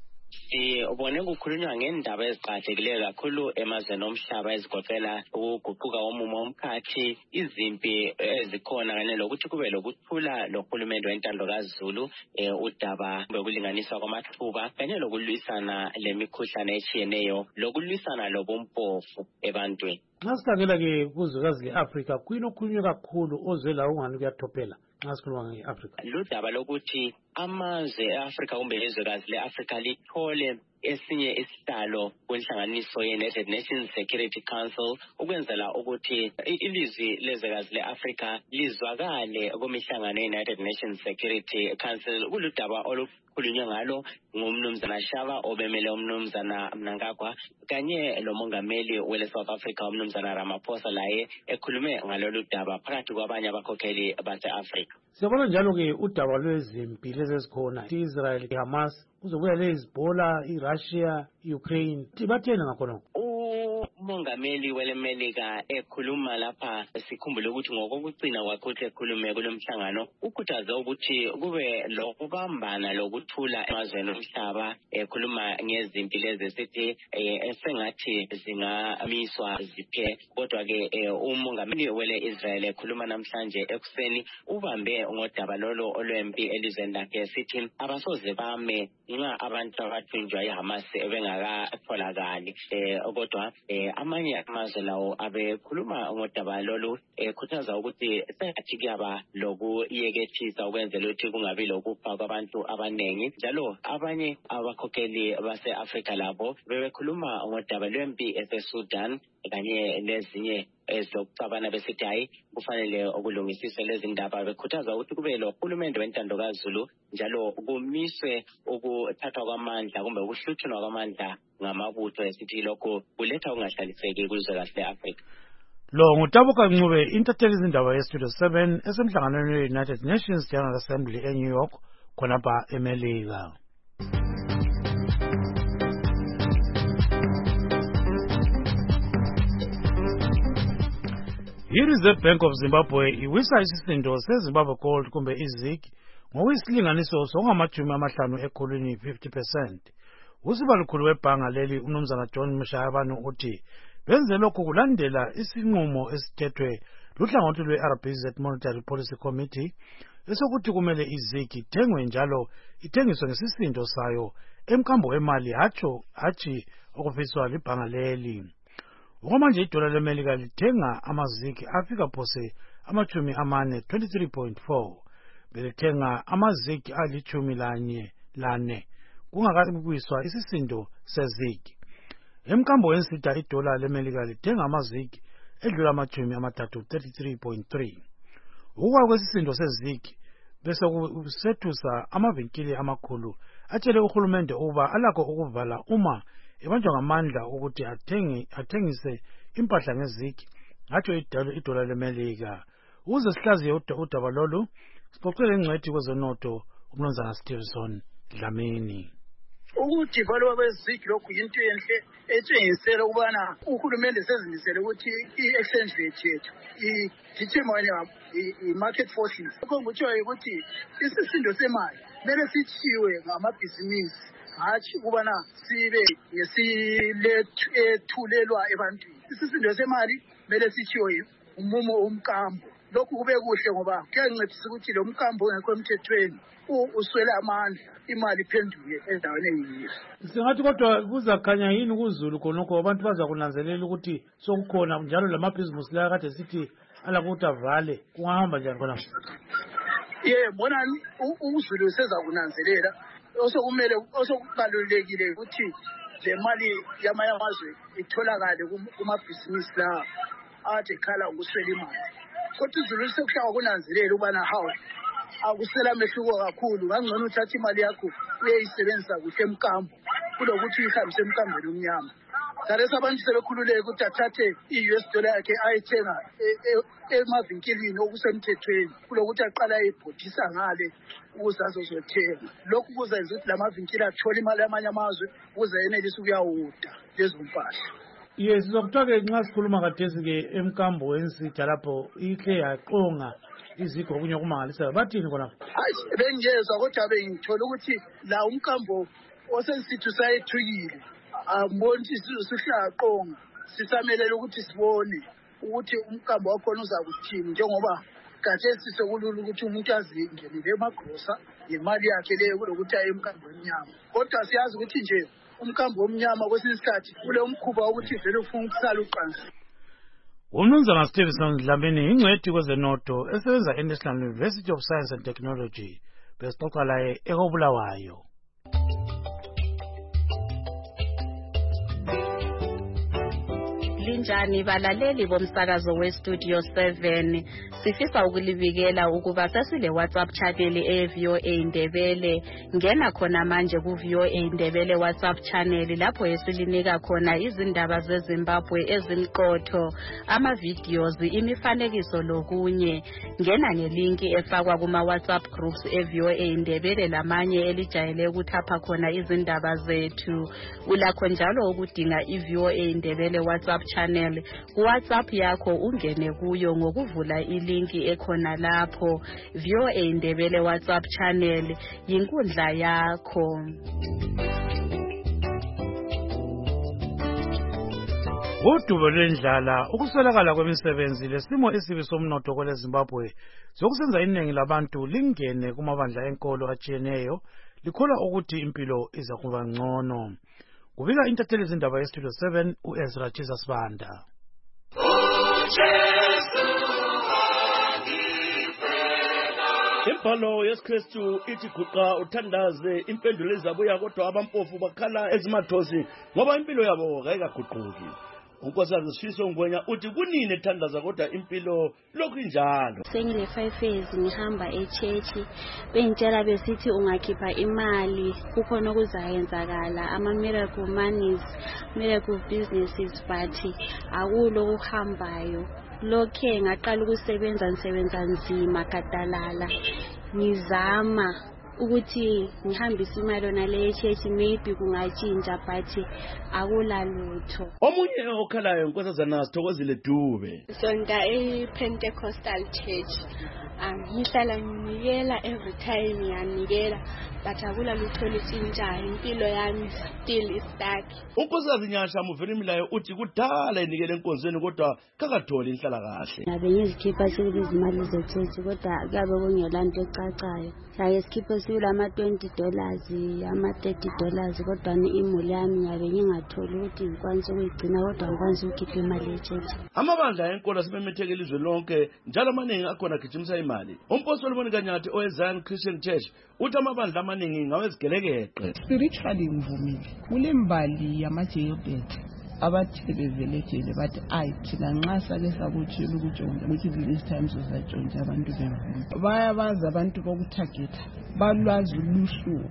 Eh ubone kukhulunywa ngendaba eziqhathekile kakhulu emazweni omhlaba ezigoqela ukuguquka komumo omkhathi, izimpi ezikhona kanye lokuthi kube lokuthula lohulumende wentando kaZulu, eh udaba lokulinganiswa kwamathuba kanye lokulwisana lemikhuhlane etshiyeneyo lokulwisana lobumpofu ebantwini. Nxa sikhangela ke kuzwekazi leAfrica kuyini okukhulunywa kakhulu ozwela ungani kuyathophela nxa sikhuluma ngeAfrica? Ludaba lokuthi amazwe eAfrica kumbe izwekazi leAfrica lithole esinye isihlalo kwenhlanganiso ye-United Nations Security Council ukwenzela ukuthi ilizwi lezwekazi leAfrica lizwakale kumihlangano ye-United Nations Security Council. Kuludaba olukhulunywe ngalo ngumnumzana Shaba obemele umnumzana Mnangagwa kanye lomongameli wele South Africa umnumzana Ramaphosa laye ekhulume ngalolu daba phakathi kwabanye abakhokheli base-Africa. Siyabona njalo ke udaba lwezimpi lezikhona i-Israel, iHamas, kuzobuya leHezbollah, iRussia, iUkraine. Tibathena ngakhona. Umongameli welemelika ekhuluma lapha sikhumbule ukuthi ngokokucina kwakhe uthi ekhulume kulomhlangano ukhuthaza ukuthi kube lokubambana lokuthula emazweni omhlaba. Ekhuluma ngezimpi lezi sithi esengathi zingamiswa ziphe, kodwa ke umongameli wele Israel ekhuluma namhlanje ekuseni ubambe ngodaba lolo olwempi elizweni lakhe sithi abasoze bame nxa abantu abathunjwa iHamas bengakatholakali. Kodwa amanye amazwe lawo abekhuluma ngodaba lolu ekhuthaza ukuthi sengathi kuyaba lokuyekethisa ukwenzela ukuthi kungabi lokufa kwabantu abanengi. Njalo abanye abakhokheli base-Africa labo bebekhuluma ngodaba lwempi eseSudan kanye lezinye ezokucabana besithi hayi kufanele ukulungisiswe lezi ndaba. Bekhuthaza ukuthi kube lo hulumende wentando kaZulu njalo kumiswe ukuthathwa kwamandla kumbe ukuhluthunwa kwamandla ngamabutho esithi lokho kuletha ungahlaliseki kuzwekazi leAfrica. Lo ngutabuka Ncube intatheli izindaba yeStudio seven esemhlanganweni we-United Nations General Assembly eNew York khonapha eMelika. I-Reserve Bank of Zimbabwe iwisa isisindo seZimbabwe Gold kumbe i-ZiG ngokuyisilinganiso sokungamajumi amahlanu ekhulwini fifty percent. Usibalukhulu webhanga leli uMnumzana John Mshayabanu uthi benze lokhu kulandela isinqumo esithethwe luhlangothi lwe-R B Z Monetary Policy Committee esokuthi kumele i-ZiG ithengwe njalo ithengiswe ngesisindo sayo emkambo wemali hatsho hatshi okufiswa libhanga leli. Okwamanje idola leMelika lithenga ama-ZiG afika phose amachumi amane twenty-three point four belithenga ama-ZiG alichumi lanye lane kungakabuyiswa isisindo se-ZiG. Emkambo wensita idola leMelika lithenga ama-ZiG edlula amachumi amathathu thirty-three point three. Ukwa kwesisindo se-ZiG bese kusethusa amavinkili amakhulu atshele uhulumende uba alakho ukuvala uma ebanjwa ngamandla ukuthi athengi athengise impahla nge-ZiG hatsho idola leMelika. Ukuze sihlaziye udaba lolu sixoxele ingcwethi kwezonotho uMnumzana Stevenson Dlamini. Ukudevelopwa kwe-ZiG lokhu yinto enhle etshengisela ukubana uhulumende sezimisele ukuthi i-exchange rate yethu i-determine i-market forces. Lokho ngikutshoyo ukuthi isisindo semali kumele sithiwe ngamabhizinisi hatshi ukubana sibe ngesilethulelwa ebantwini. Isisindo semali kumele sithiwe umumo umkambo. Lokhu kube kuhle ngoba kuyancedisa ukuthi lo mkambo ongekho emthethweni uswela amandla imali iphenduke endaweni eyiyo. Singathi kodwa kuzakhanya yini kuzulu khonokho abantu baza kunanzelela ukuthi sokukhona njalo lamabhizinisi la kade sithi alakuthi avale kungahamba njani khona? Yeah, bona uzulu seza kunanzelela osokumele osokubalulekile ukuthi le mali yamayamazwe itholakale kumabhizinisi la ade khala ukuswela imali. Kodwa uzulu sekuhlaka kunanzelela ubana hawu akusela mehluko kakhulu ngangcono uthatha imali yakho uyayisebenzisa kuhle emkambo kulokuthi uyihambise emkambeni omnyama. Karesa abantu sebekhululeke ukuthi athathe i-U S dollar yakhe ayithenga emavinkilini okusemthethweni kulokuthi aqala ayibhodisa ngale ukuze azozothenga. Lokhu kuzenza ukuthi lamavinkili athole imali yamanye amazwe ukuze yenelise ukuyawuda lezo mpahla. Yes, sizokuthoke nxa sikhuluma kathesi-ke emkambo wensitha lapho ikhe yaqonga izikho okunye okumangalisayo bathini khona? Hayi bengiyezwa kodwa bengithola ukuthi la umkambo osensithu sayethukile amboni sihlaqonga sisamelele ukuthi sibone ukuthi umkambo wakhona uza kuthini njengoba khathesi sekulula ukuthi umuntu azingenele emagrosa ngemali yakhe leyo kulokuthi aye emkambo emnyama. Kodwa siyazi ukuthi nje umkambo omnyama kwesinye isikhathi kule umkhuba ukuthi vele ufuna ukusala uqansi. uMnumzana Stevenson Dlamini ingcwethi kwezenotho esebenza e-National University of Science and Technology besixoxa laye eKobulawayo. Linjani balaleli bomsakazo weStudio seven, sifisa ukulibikela ukuba sesile WhatsApp channel e-V O A Ndebele. Ngena khona manje ku-V O A Ndebele WhatsApp channel lapho esilinika khona izindaba zeZimbabwe ezimqotho, ama-videos, imifanekiso lokunye. Ngena ngelinki efakwa kuma-WhatsApp groups e-V O A Ndebele lamanye elijayele ukuthapha khona izindaba zethu. Ulakho njalo ukudinga i-V O A Ndebele WhatsApp channel WhatsApp yakho ungene kuyo ngokuvula ilinki ekhona lapho. V O A Ndebele WhatsApp channel yinkundla yakho. Udubo lwendlala, ukuswelakala kwemisebenzi lesimo esibi somnotho kwele Zimbabwe sokusenza iningi labantu lingene kumabandla enkolo atshiyeneyo likholwa ukuthi impilo iza kuba ngcono. Kubika intatheli izindaba yeStudio seven uEzra Jesus Banda. Impalo yesikristu ithi guqa uthandaze impendulo ezabuya kodwa abampofu bakhala ezimathosi ngoba impilo yabo kayikaguquki. Unkosikazi Sifiso Ngwenya uthi kunini ethandaza kodwa impilo lokhu injalo. Sengile five years ngihamba echechi bengitshela besithi ungakhipha imali kukhona okuzayenzakala ama miracle monies, miracle businesses, but akulo kuhambayo. lokhe ngaqala ukusebenza ngisebenza nzima gadalala ngizama ukuthi ngihambise imali yona le church maybe kungatshintsha but akulalutho. Omunye okhalayo inkosazana Sithokozile Dube. Sonda e-Pentecostal Church. Ngihlala nginikela every time ngiyanikela but akulalutho litshintshayo impilo yami still stuck. Unkosazi Nyasha Muverimilayo uthi kudala enikele enkonzweni kodwa kakatholi inhlala kahle. Ngabe ngizikhipha sibili izimali ze-church kodwa kuyabe kungelanto ecacayo. Yaye sikhipha sibili ama-twenty dollars ama-thirty dollars kodwa imuli yami ngabe ngingatholi ukuthi ngikwanise ukuyigcina kodwa ngikwanise ukukhipha imali ye-church. Amabandla enkolo asebemetheke ilizwe lonke njalo amaningi akhona agijimisa imali. Umposi Solomon Kanyathi oweZion Christian Church uthi amabandla amaningi ngawezigelekeqe. Spiritually ngivumile kule mbali yama-jailbird abathi bevelejele bathi ayi thina nxa sake sakutshela ukutshontsha ukuthi this time sizatshontsha abantu bemvumo bayabazi abantu bokuthageta balwazi uluhlu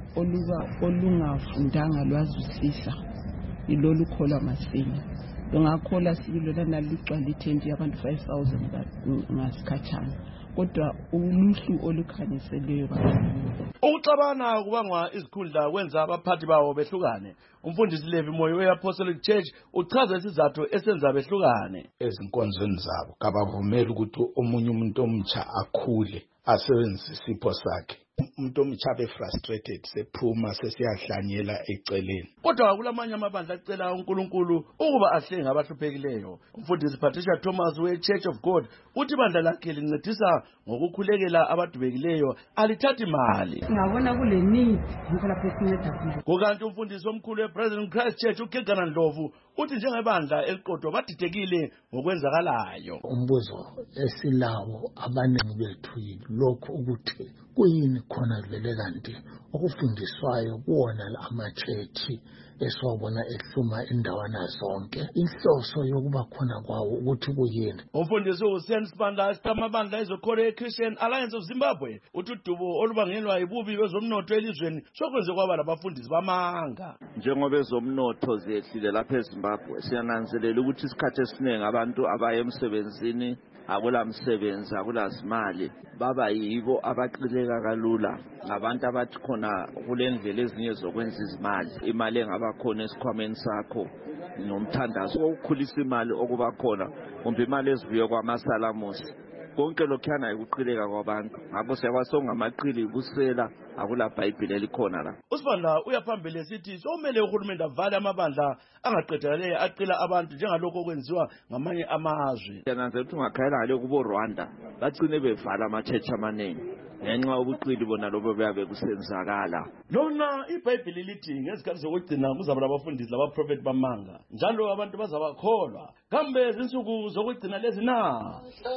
olungafundanga lwazisisa ilolu kholwa masinya lungakhola sibilo lana ligcwala ithenti yabantu five thousand ngasikhathana kodwa uluhlu olukhanyiseleyo kakhulu. Ukuxabana kubangwa izikhundla kwenza abaphathi bawo behlukane. Umfundisi Levi Moyo we-Apostolic Church uchaza isizathu esenza behlukane. Ezinkonzweni zabo kabavumeli ukuthi omunye umuntu omtsha akhule asebenzise isipho sakhe. Umuntu omtsha be frustrated sephuma sesiyahlanyela eceleni. Kodwa kulamanye amabandla acela uNkulunkulu ukuba ahlenga abahluphekileyo. Umfundisi Patricia Thomas we-Church of God uthi ibandla lakhe lincedisa ngokukhulekela abadubekileyo alithathi imali. Ngabona kule need ngikho lapho esinceda khona. Kukanti umfundisi omkhulu we-President Christ Church uKegana Ndlovu uthi njengebandla eliqotho badidekile ngokwenzakalayo. Umbuzo esilawo abaningi bethu yilokho ukuthi kuyini khona vele kanti okufundiswayo kuwona ama-church esiwabona ehluma indawana zonke inhloso yokuba khona kwawo ukuthi kuyini. Umfundisi uSen Sibanda amabandla ezokholo eChristian Alliance of Zimbabwe uthi udubo olubangelwa yibubi bezomnotho elizweni sokwenze kwaba labafundisi bamanga. Njengoba ezomnotho zehlile lapha eZimbabwe siyananzelela ukuthi isikhathi esiningi abantu abaye emsebenzini akula msebenzi akulazimali baba yibo abaqileka kalula ngabantu abathi khona kule ndlela ezinye zokwenza izimali imali engaba khona esikhwameni sakho nomthandazo wokukhulisa imali okuba khona kumbe imali ezivuye kwamasalamusi konke lokhana ikuqileka kwabantu ngakho siyabasonga amaqili kusela akula iBhayibheli elikhona la. Usibandla uyaphambili esithi somele uhulumende avale amabandla angaqedelele aqila abantu njengalokho okwenziwa ngamanye amazwe. Yananzela ukuthi ungakhayela ngale kubo Rwanda bacine bevala ama-church amaningi ngenxa yobuqili bona lobo beyabe kusenzakala. Lona iBhayibheli lithi ngezikhathi zokugcina kuzaba labafundisi labaprofeti bamanga njalo abantu bazabakholwa. Kambe izinsuku zokugcina lezi na?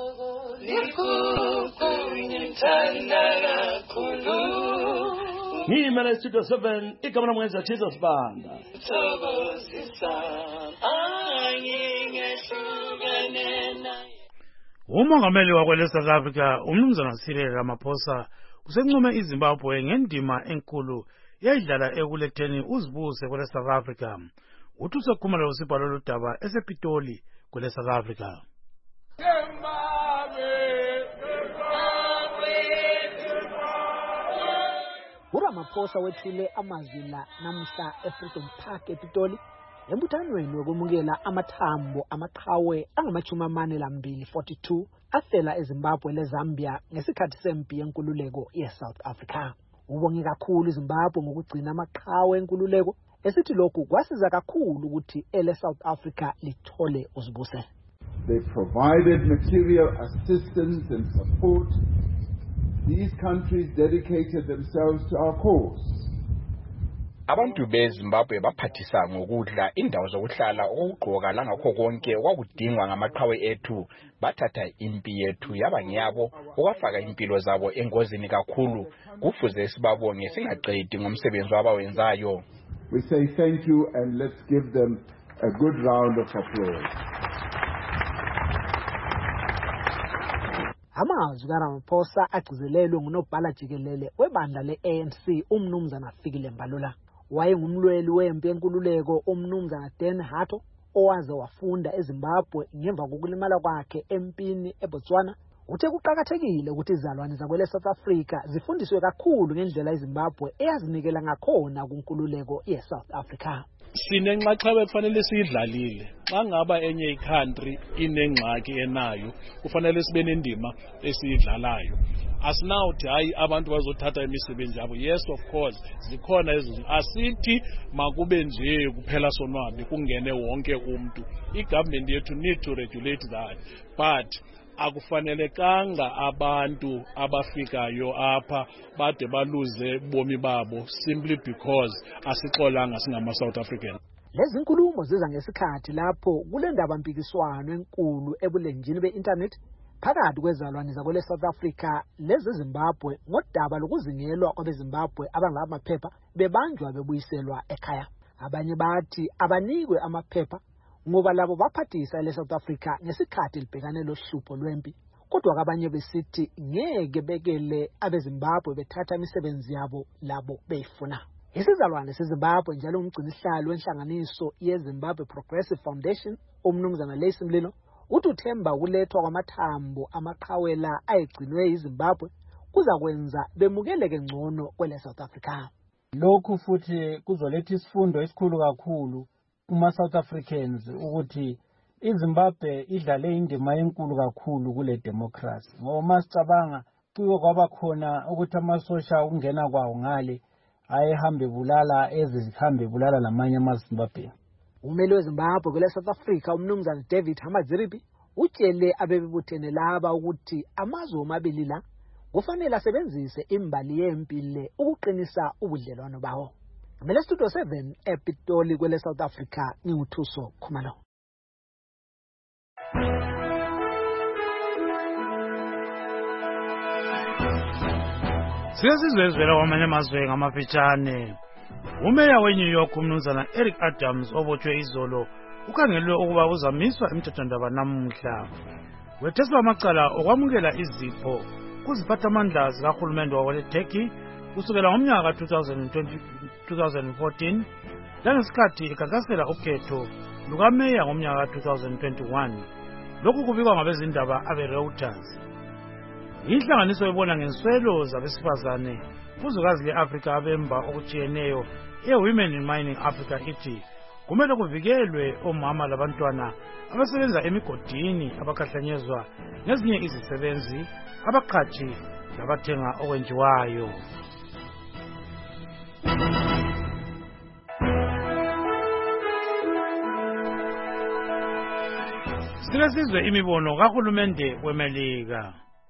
Ngimele Studio seven igama namwenza Jesus Banda. Umongameli wakwele South Africa umnumzana Cyril Ramaphosa usenqume iZimbabwe ngendima enkulu yayidlala ekuletheni uzibuse kwele South Africa. Uthi usekhumula usibhalo lodaba esePitoli kwele South Africa. uRamaphosa wethule amazwi la namhla eFreedom Park ePitoli embuthanweni wokumukela amathambo amaqhawe angamachumi amane lambili forty-two afela eZimbabwe leZambia ngesikhathi sempi yenkululeko yeSouth Africa. Ubonge kakhulu iZimbabwe ngokugcina amaqhawe enkululeko esithi lokhu kwasiza kakhulu ukuthi ele South Africa lithole uzibuse. They provided material assistance and support. These countries dedicated themselves to our cause. Abantu beZimbabwe baphathisa ngokudla indawo zokuhlala okugqoka langakho konke kwakudingwa ngamaqhawe ethu bathatha impi yethu yaba ngiyabo okwafaka impilo zabo engozini kakhulu kufuze sibabonge singaqedi ngomsebenzi wabawenzayo. We say thank you and let's give them a good round of applause. Amazwi kaRamaphosa agcizelelwe ngunobhala jikelele webandla le-A N C umnumzana Fikile Mbalula. Wayengumlweli wempi yenkululeko umnumzana Dan Hatto owaze wafunda eZimbabwe ngemva kokulimala kwakhe empini eBotswana, uthe kuqakathekile ukuthi izalwane zakwele South Africa zifundiswe kakhulu ngendlela eZimbabwe eyazinikela ngakhona kunkululeko yeSouth Africa. Sinenxaxheba efanele siyidlalile. Xa ngaba enye icountry inengxaki enayo, kufanele sibe nendima esiyidlalayo. Asinawuthi hayi abantu bazothatha imisebenzi yabo. Yes, of course, zikhona ezo. Asithi makube nje kuphela sonwabe kungene wonke umuntu. I-government yethu need to regulate that. But akufanelekanga abantu abafikayo apha bade baluze bomi babo simply because asixolanga singama South African. Lezi nkulumo ziza ngesikhathi lapho kule ndaba mpikiswano enkulu ebulenjini be-internet phakathi kwezalwane zakwele South Africa lezi Zimbabwe ngodaba lokuzingelwa kwabeZimbabwe abangamaphepha bebanjwa bebuyiselwa ekhaya. Abanye bathi abanikwe amaphepha ngoba labo baphathisa ele South Africa ngesikhathi libhekane lohlupho lwempi, kodwa abanye besithi ngeke bekele abeZimbabwe bethatha imisebenzi yabo labo beyifuna. Isizalwane seZimbabwe njalo umgcinisihlalo wenhlanganiso yeZimbabwe Progressive Foundation umnumzana Lesi Mlilo uthi uthemba ukulethwa kwamathambo amaqhawela ayigcinwe iZimbabwe kuzakwenza bemukeleke ngcono kwele South Africa. Lokhu futhi kuzoletha isifundo esikhulu kakhulu kuma South Africans ukuthi iZimbabwe idlale indima enkulu kakhulu kule democracy. Ngoba masicabanga kuyo kwaba khona ukuthi amasosha ungena kwawo ngale ayehambe bulala ezihambe bulala lamanye amaZimbabwe. Umeli weZimbabwe kule South Africa umnumzana David Hamadziripi utshele abebebuthene laba ukuthi amazwe omabili la kufanele asebenzise imbali yempile ukuqinisa ubudlelwano bawo. Mele Studio seven ePitoli kwele South Africa nginguthuso Khumalo. Siyasizwe ezivela kwamanye amazwe ngamafitshane. Umeya weNew York umnumzana Eric Adams obotshwe izolo ukhangelwe ukuba uzamiswa emthethwandaba namuhla. Wetheswa amacala okwamukela izipho kuziphathamandla zikahulumende waseTurkey kusukela ngomnyaka ka-twenty fourteen langesikhathi ikhankasela ukhetho lukameya ngomnyaka ka-twenty twenty-one. Lokhu kubikwa ngabezindaba abe-Reuters. Inhlanganiso ebona ngenswelo zabesifazane kuzwekazi le-Afrika abemba okutshiyeneyo ye-Women in Mining Africa ithi kumele kuvikelwe omama labantwana abasebenza emigodini abakhahlanyezwa nezinye izisebenzi abaqhatshi labathenga okwenjiwayo. Silesizwe imibono kahulumende weMelika.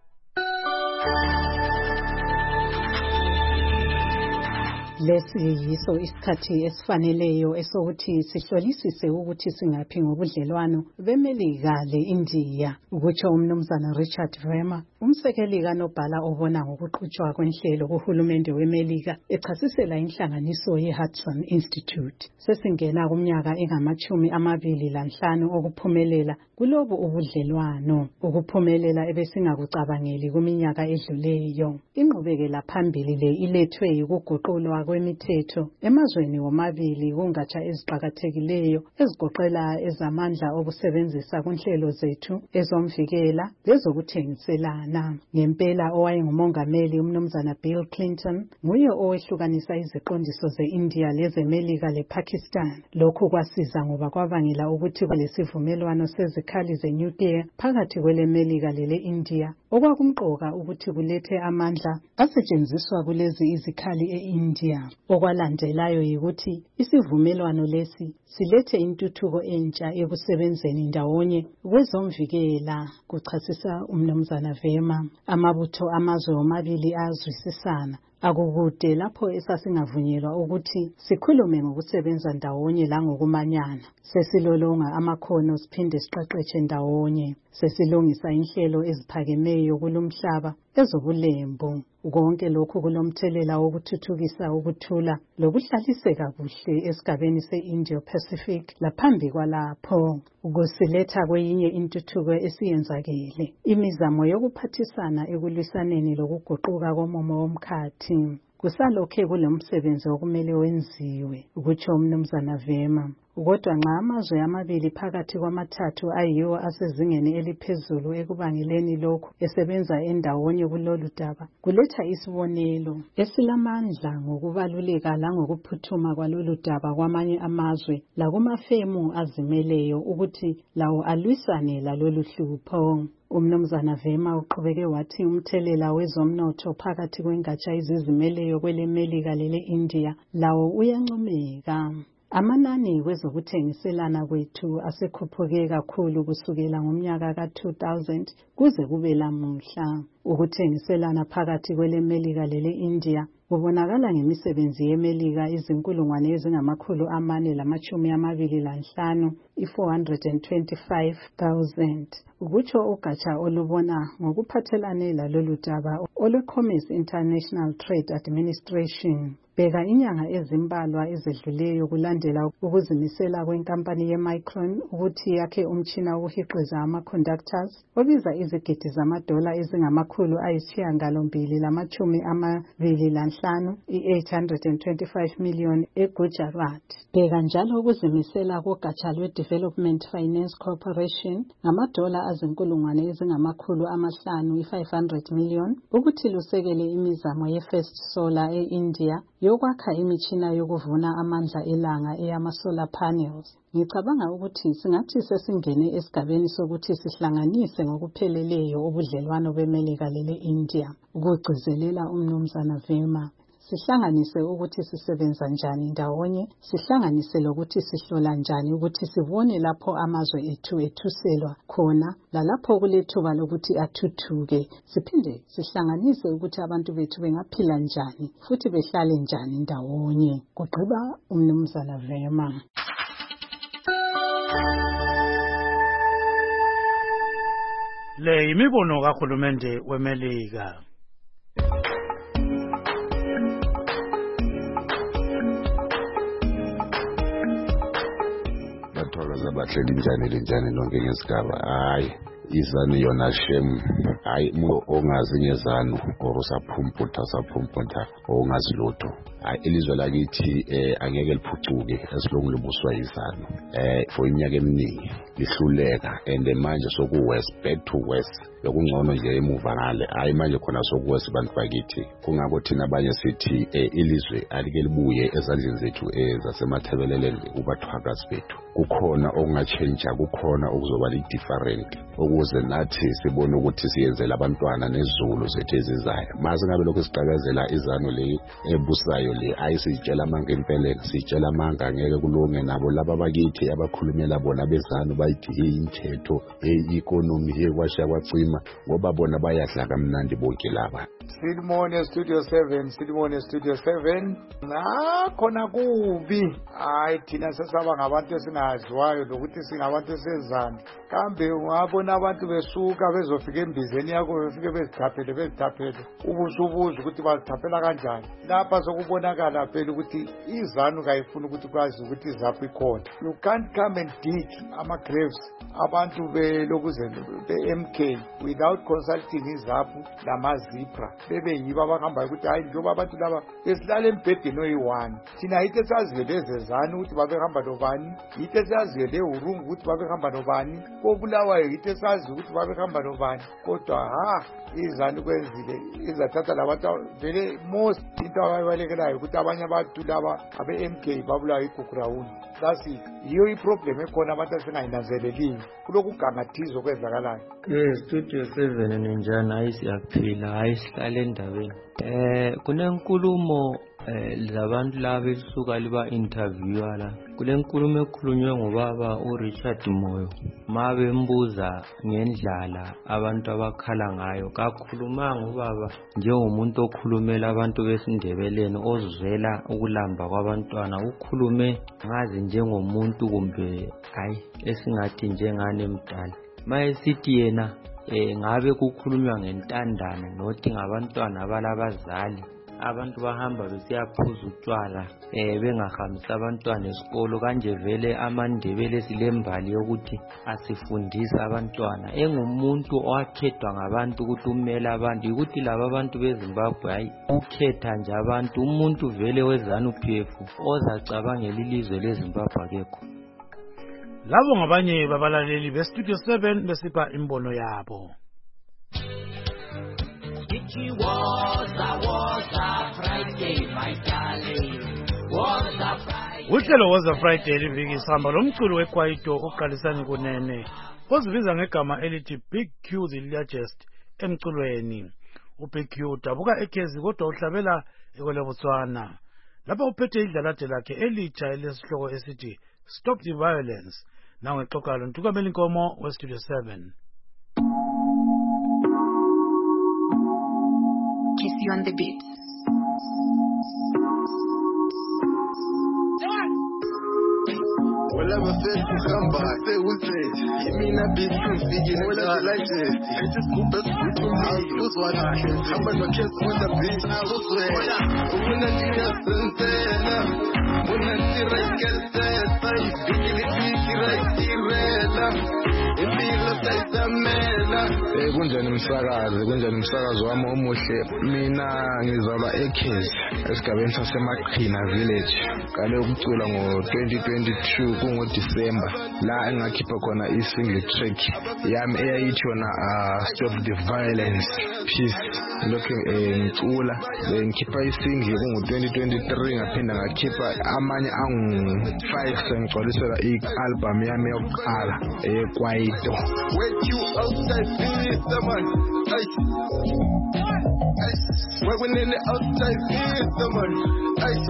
Lesi yiso isikhathi esifaneleyo esokuthi sihlolisise ukuthi singaphi ngobudlelwano beMelika le-India, ukutsho umnumzana Richard Verma, umsekeli kanobhala obona ngokuqhutshwa kwenhlelo kuhulumende weMelika echasisela inhlanganiso ye-Hudson Institute. Sesingena kumnyaka engamachumi amabili lanhlanu okuphumelela kulobu ubudlelwano, ukuphumelela ebesingakucabangeli kuminyaka edluleyo. Inqubekela phambili le ilethwe yikuguqulwa kwemithetho emazweni womabili kungatsha eziqakathekileyo ezigoqela ezamandla okusebenzisa kunhlelo zethu ezomvikela lezokuthengiselana. Ngempela owayengumongameli umnumzana Bill Clinton nguye owehlukanisa iziqondiso ze-India lezeMelika lePakistan. Lokhu kwasiza ngoba kwabangela ukuthi kulesivumelwano sezikhali zenuclear phakathi kweleMelika lele-India okwakumqoka ukuthi kulethe amandla asetshenziswa kulezi izikhali e-India. Okwalandelayo yikuthi isivumelwano lesi silethe intuthuko entsha ekusebenzeni ndawonye kwezomvikela, kuchasisa umnumzana Verma. Amabutho amazwe omabili azwisisana akukude lapho esasingavunyelwa ukuthi sikhulume ngokusebenza ndawonye langokumanyana. Sesilolonga amakhono siphinde siqeqeshe ndawonye. Sesilungisa inhlelo eziphakemeyo kulomhlaba ezobulembu. Konke lokhu kulomthelela wokuthuthukisa ukuthula lokuhlaliseka kuhle esigabeni se-Indo-Pacific laphambi kwalapho ukusiletha kwenye intuthuko esiyenzakele, imizamo yokuphathisana ekulwisaneni lokuguquka komomo womkhathi. kusalokhe kulomsebenzi okumele wenziwe ukutsho umnumzana Vema. Kodwa nxa amazwe amabili phakathi kwamathathu ayiwo asezingeni eliphezulu ekubangeleni lokhu esebenza endawonye kulolu daba, kuletha isibonelo esilamandla ngokubaluleka langokuphuthuma kwalolu daba kwamanye amazwe lakumafemu azimeleyo ukuthi lawo alwisane lalolu hlupho. Umnumzana Vema uqhubeke wathi umthelela wezomnotho phakathi kwengatsha izizimeleyo kwele Melika lele India lawo uyancomeka. Amanani kwezokuthengiselana kwethu asekhuphuke kakhulu kusukela ngomnyaka ka two thousand kuze kube lamuhla. Ukuthengiselana phakathi kwele Melika lele India kubonakala ngemisebenzi yemelika izinkulungwane ezingamakhulu amane lamachumi amabili lanhlanu i-four hundred twenty-five thousand. Ukutsho ugatsha olubona ngokuphathelane lalolu daba olwe-Commerce International Trade Administration. Bheka inyanga ezimbalwa ezedluleyo kulandela ukuzimisela kwenkampani ye-Micron ukuthi yakhe umtshina wokuhiqiza ama-conductors obiza izigidi zamadola ezingamakhulu ayisishiyagalombili lamachumi amabili lanhlanu i-eight hundred twenty-five million eGujarat. Bheka njalo ukuzimisela kogatsha lwe-Development Finance Corporation ngamadola azinkulungwane ezingamakhulu amahlanu i-five hundred million ukuthi lusekele imizamo ye-First Solar e-India yokwakha imitshina yokuvuna amandla elanga eyama-solar panels. Ngicabanga ukuthi singathi sesingene esigabeni sokuthi sihlanganise ngokupheleleyo ubudlelwano beMelika lele India. Ukugcizelela umnumzana Vema, sihlanganise ukuthi sisebenza njani ndawonye, sihlanganise lokuthi sihlola njani ukuthi sibone lapho amazwe ethu ethuselwa khona lalapho kulethuba lokuthi athuthuke, siphinde sihlanganise ukuthi abantu bethu bengaphila njani futhi behlale njani ndawonye. Kugqiba umnumzana Vema. Le imibono kahulumende weMelika. Bahleli njani lenjani lonke ngesigaba. Hayi izanu yona shem. Hayi umuntu ongazi ngezanu or usaphumputha usaphumputha ongazi lutho. Hayi ilizwe lakithi eh angeke liphucuke esilongu libuswa izanu. Eh for iminyaka eminingi lihluleka and manje soku west back to west. Lokungcono nje emuva ngale. Hayi manje khona soku west bantu bakithi. Kungako thina abanye sithi eh ilizwe alike libuye ezandleni zethu ezasemathebeleleni ubathwakazi bethu. Kukhona okungatshentsha, kukhona okuzoba li-different ukuze nathi sibone ukuthi siyenzela abantwana nezulu zethu ezizayo. Mase ngabe lokho siqhakazela izanu le ebusayo le ayisitshela amanga empeleni, sitshela amanga ngeke kulunge nabo laba bakithi abakhulumela bona bezanu bayithi imthetho e-economy yekwasha kwacima ngoba bona bayadla kamnandi bonke laba. Silmone Studio seven, Silmone Studio seven. Nakhona kubi. Hayi thina sesaba ngabantu esingaziwayo lokuthi singabantu esezana. Kambe ungabona abantu besuka bezofika embizeni yakho befike bezithaphele bezithaphele. Ubusubuza ukuthi bazithaphela kanjani. Lapha sokubonakala phela ukuthi izanu kayifuna ukuthi kwazi ukuthi izapho ikhona. You can't come and dig ama graves abantu belokuze be-M K without consulting izapho lamazipra. Bebe yiba abahamba ukuthi hayi njengoba abantu laba besilala embhedeni oyi-one. Thina yithe saziwe lezezanu ukuthi babehamba nobani, yithe saziwe le-Urungu ukuthi babehamba nobani, koBulawayo yithe saziwe ukuthi babehamba nobani. Kodwa ha izanu kwenzile izathatha labantu vele most into abayibalekelayo ukuthi abanye abantu laba abe-M K babulawa igugurawuni. That's it. Yiyo iproblem ekhona abantu asingayinanzeleliyo kulokugangathizo kwenzakalayo. Yes, Studio seven ninjani hayi siyaphila hayi sihlale endaweni. Eh kunenkulumo eh labantu laba elisuka liba interviewer la. Kulenkulumo ekhulunywe ngobaba uRichard Moyo. Mabe mbuza ngendlala abantu abakhala ngayo. Kakhulumanga ubaba njengomuntu okhulumela abantu besindebeleni ozwela ukulamba kwabantwana. Ukhulume ngazi njengomuntu kumbe hayi esingathi njengane emdala. Mayesithi yena eh ngabe kukhulunywa ngentandane nothi ngabantwana abalabazali abantu bahamba besiyaphuza utshwala eh bengahambisi abantwana esikolo kanje vele amandebele silembali yokuthi asifundisa abantwana engumuntu owakhethwa ngabantu ukuthi umele abantu ukuthi laba abantu beZimbabwe hayi ukhetha nje abantu umuntu vele wezanu P F ozacabangela ilizwe leZimbabwe akekho. Labo ngabanye babalaleli beStudio seven besipha imbono yabo. Uhlelo Woza Friday liviki sihamba lomculo weKwaito oqalisani kunene ozibiza ngegama elithi Big Q the Largest emculweni. uBig Q udabuka eKezi kodwa uhlabela ekweleBotswana lapha uphethe idlalade lakhe elitsha elesihloko esithi Stop the Violence. Now ngexoxa lo Ntukamela Inkomo weStudio seven. Kissy on the beat. Well, I'm a face to come back, say what's it? You mean I be too speaking all of like this? I just go back to me. I'll lose what I can. I'm gonna kiss on the beat. I will swear. When I need a sentence, when I see right, get set. I speak it, speak it right, see Eh kunjani umsakazi kunjani umsakazi wami omuhle mina ngizalwa eKezi esigabeni saseMaqhina village kale ukucula ngo twenty twenty-two kungo December la engakhipha khona i-single track yami eyayithi yona Stop the Violence Peace lokho ngicula ngikhipha i-single kungo twenty twenty-three ngaphinda ngakhipha amanye angu five sengigcwalisela i-album yami yokuqala eKwaito. Wait you outside, feel the man. Ice. Ice. When in the outside, feel the man. Ice.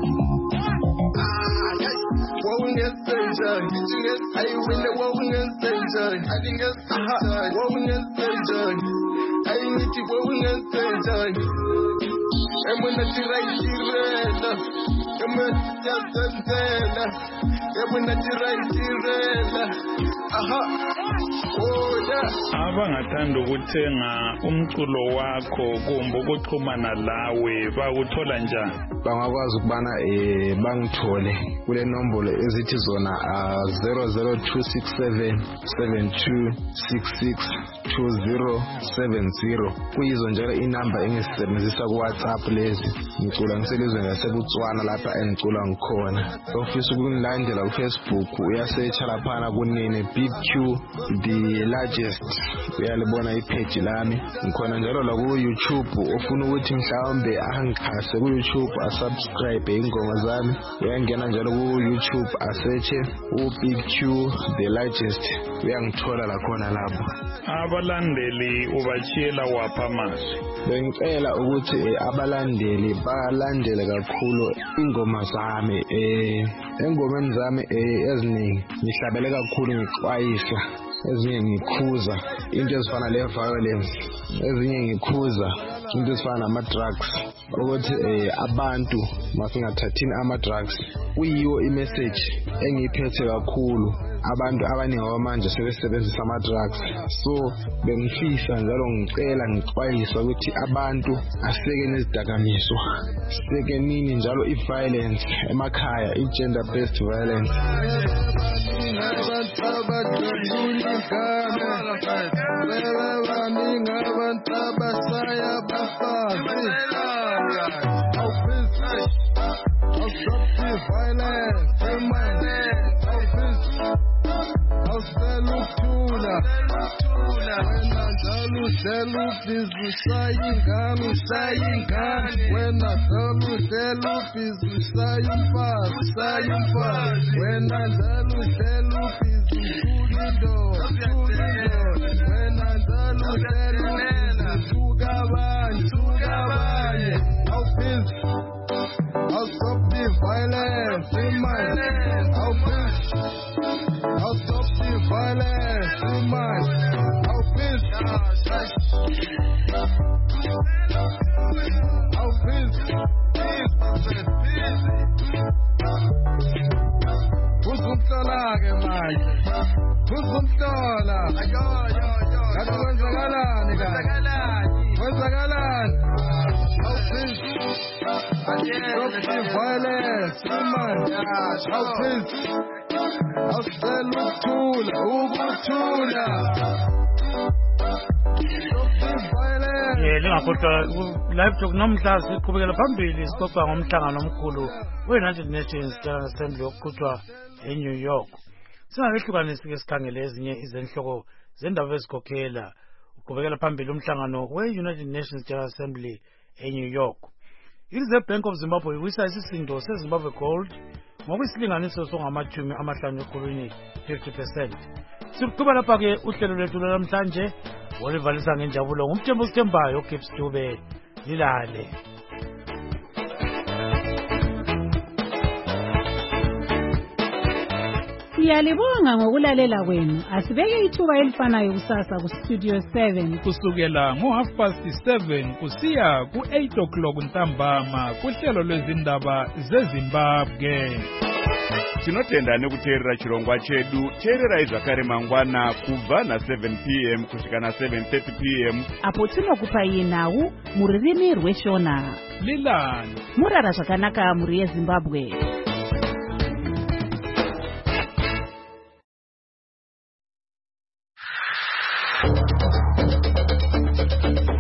Ah, ice. Wowing and sunshine. I win the wowing and sunshine. I think it's sunshine. Wowing and sunshine. I need to wowing and sunshine. And when I see right, she red. And when I just stand. And when I see right, she red. Aha. Abangathanda ukuthenga umculo wakho kumbe ukuxhumana lawe bakuthola njani? Bangakwazi ukubana eh bangithole kule nombolo ezithi zona zero zero two six seven seven two six six two zero seven zero kuyizo njalo inamba engisebenzisa ku WhatsApp lezi ngicula ngiselizwe ngaseBotswana lapha engicula ngikhona. Ofisa ukungilandela ku Facebook uyasearch lapha kunene Big Q the Largest uyalibona ipage lami ngikhona njalo la ku YouTube ofuna ukuthi mhlawumbe angixhase ku YouTube asubscribe ingoma zami uyangena njalo ku YouTube asearch u Big Q the Largest uyangithola la khona lapho. Abalandeli ubachiyela wapha amazwi? Bengicela ukuthi abalandeli balandele kakhulu ingoma zami eh engomeni zami eziningi ngihlabele kakhulu ngixwayisa ezinye ngikhuza into ezifana le violence ezinye ngikhuza into ezifana nama drugs ukuthi eh abantu masingathathini ama drugs kuyiyo imessage engiphethe kakhulu abantu abaningi manje sebesebenzisa ama drugs so bengifisa njalo ngicela ngixwayisa ukuthi abantu aseke nezidakamiswa seke nini njalo i-violence emakhaya i-gender based violence. I'll stop the violence in my land. I'll peace. I'll stop the violence in my land. I'll peace. I'll peace. Who's some dollar, man? Who's some dollar? Stop the violence, woman. Asicela ukuthula, ukuthula. Yeah, lingakhohlwa live talk namhla siqhubekela phambili sixoxa ngomhlangano omkhulu we-United Nations General Assembly oqhutshwa eNew York. Singakehlukanisi ke sikhangele ezinye izenhloko zendaba ezikhokhela uqhubekela phambili umhlangano we-United Nations General Assembly eNew York. I-Reserve Bank of Zimbabwe iwisa isisindo seZimbabwe Gold ngokwesilinganiso songamachumi amahlanu ekhulwini fifty percent. Siqhubeka lapha ke uhlelo lwethu namhlanje olivalisa ngenjabulo ngumthembu sithembayo Gibbs Dube lilale. Siyalibonga ngokulalela kwenu. Asibeke ithuba elifanayo kusasa ku Studio seven kusukela ngo half past seven kusiya ku eight o'clock ntambama kuhlelo lwezindaba zeZimbabwe. Tinotenda nekuteerera chirongwa chedu. Teerera zvakare mangwana kubva na seven p m kusvika na seven thirty p m apo tinokupai nhau muririmi rweshona. Lilani Murara zvakanaka muri yeZimbabwe.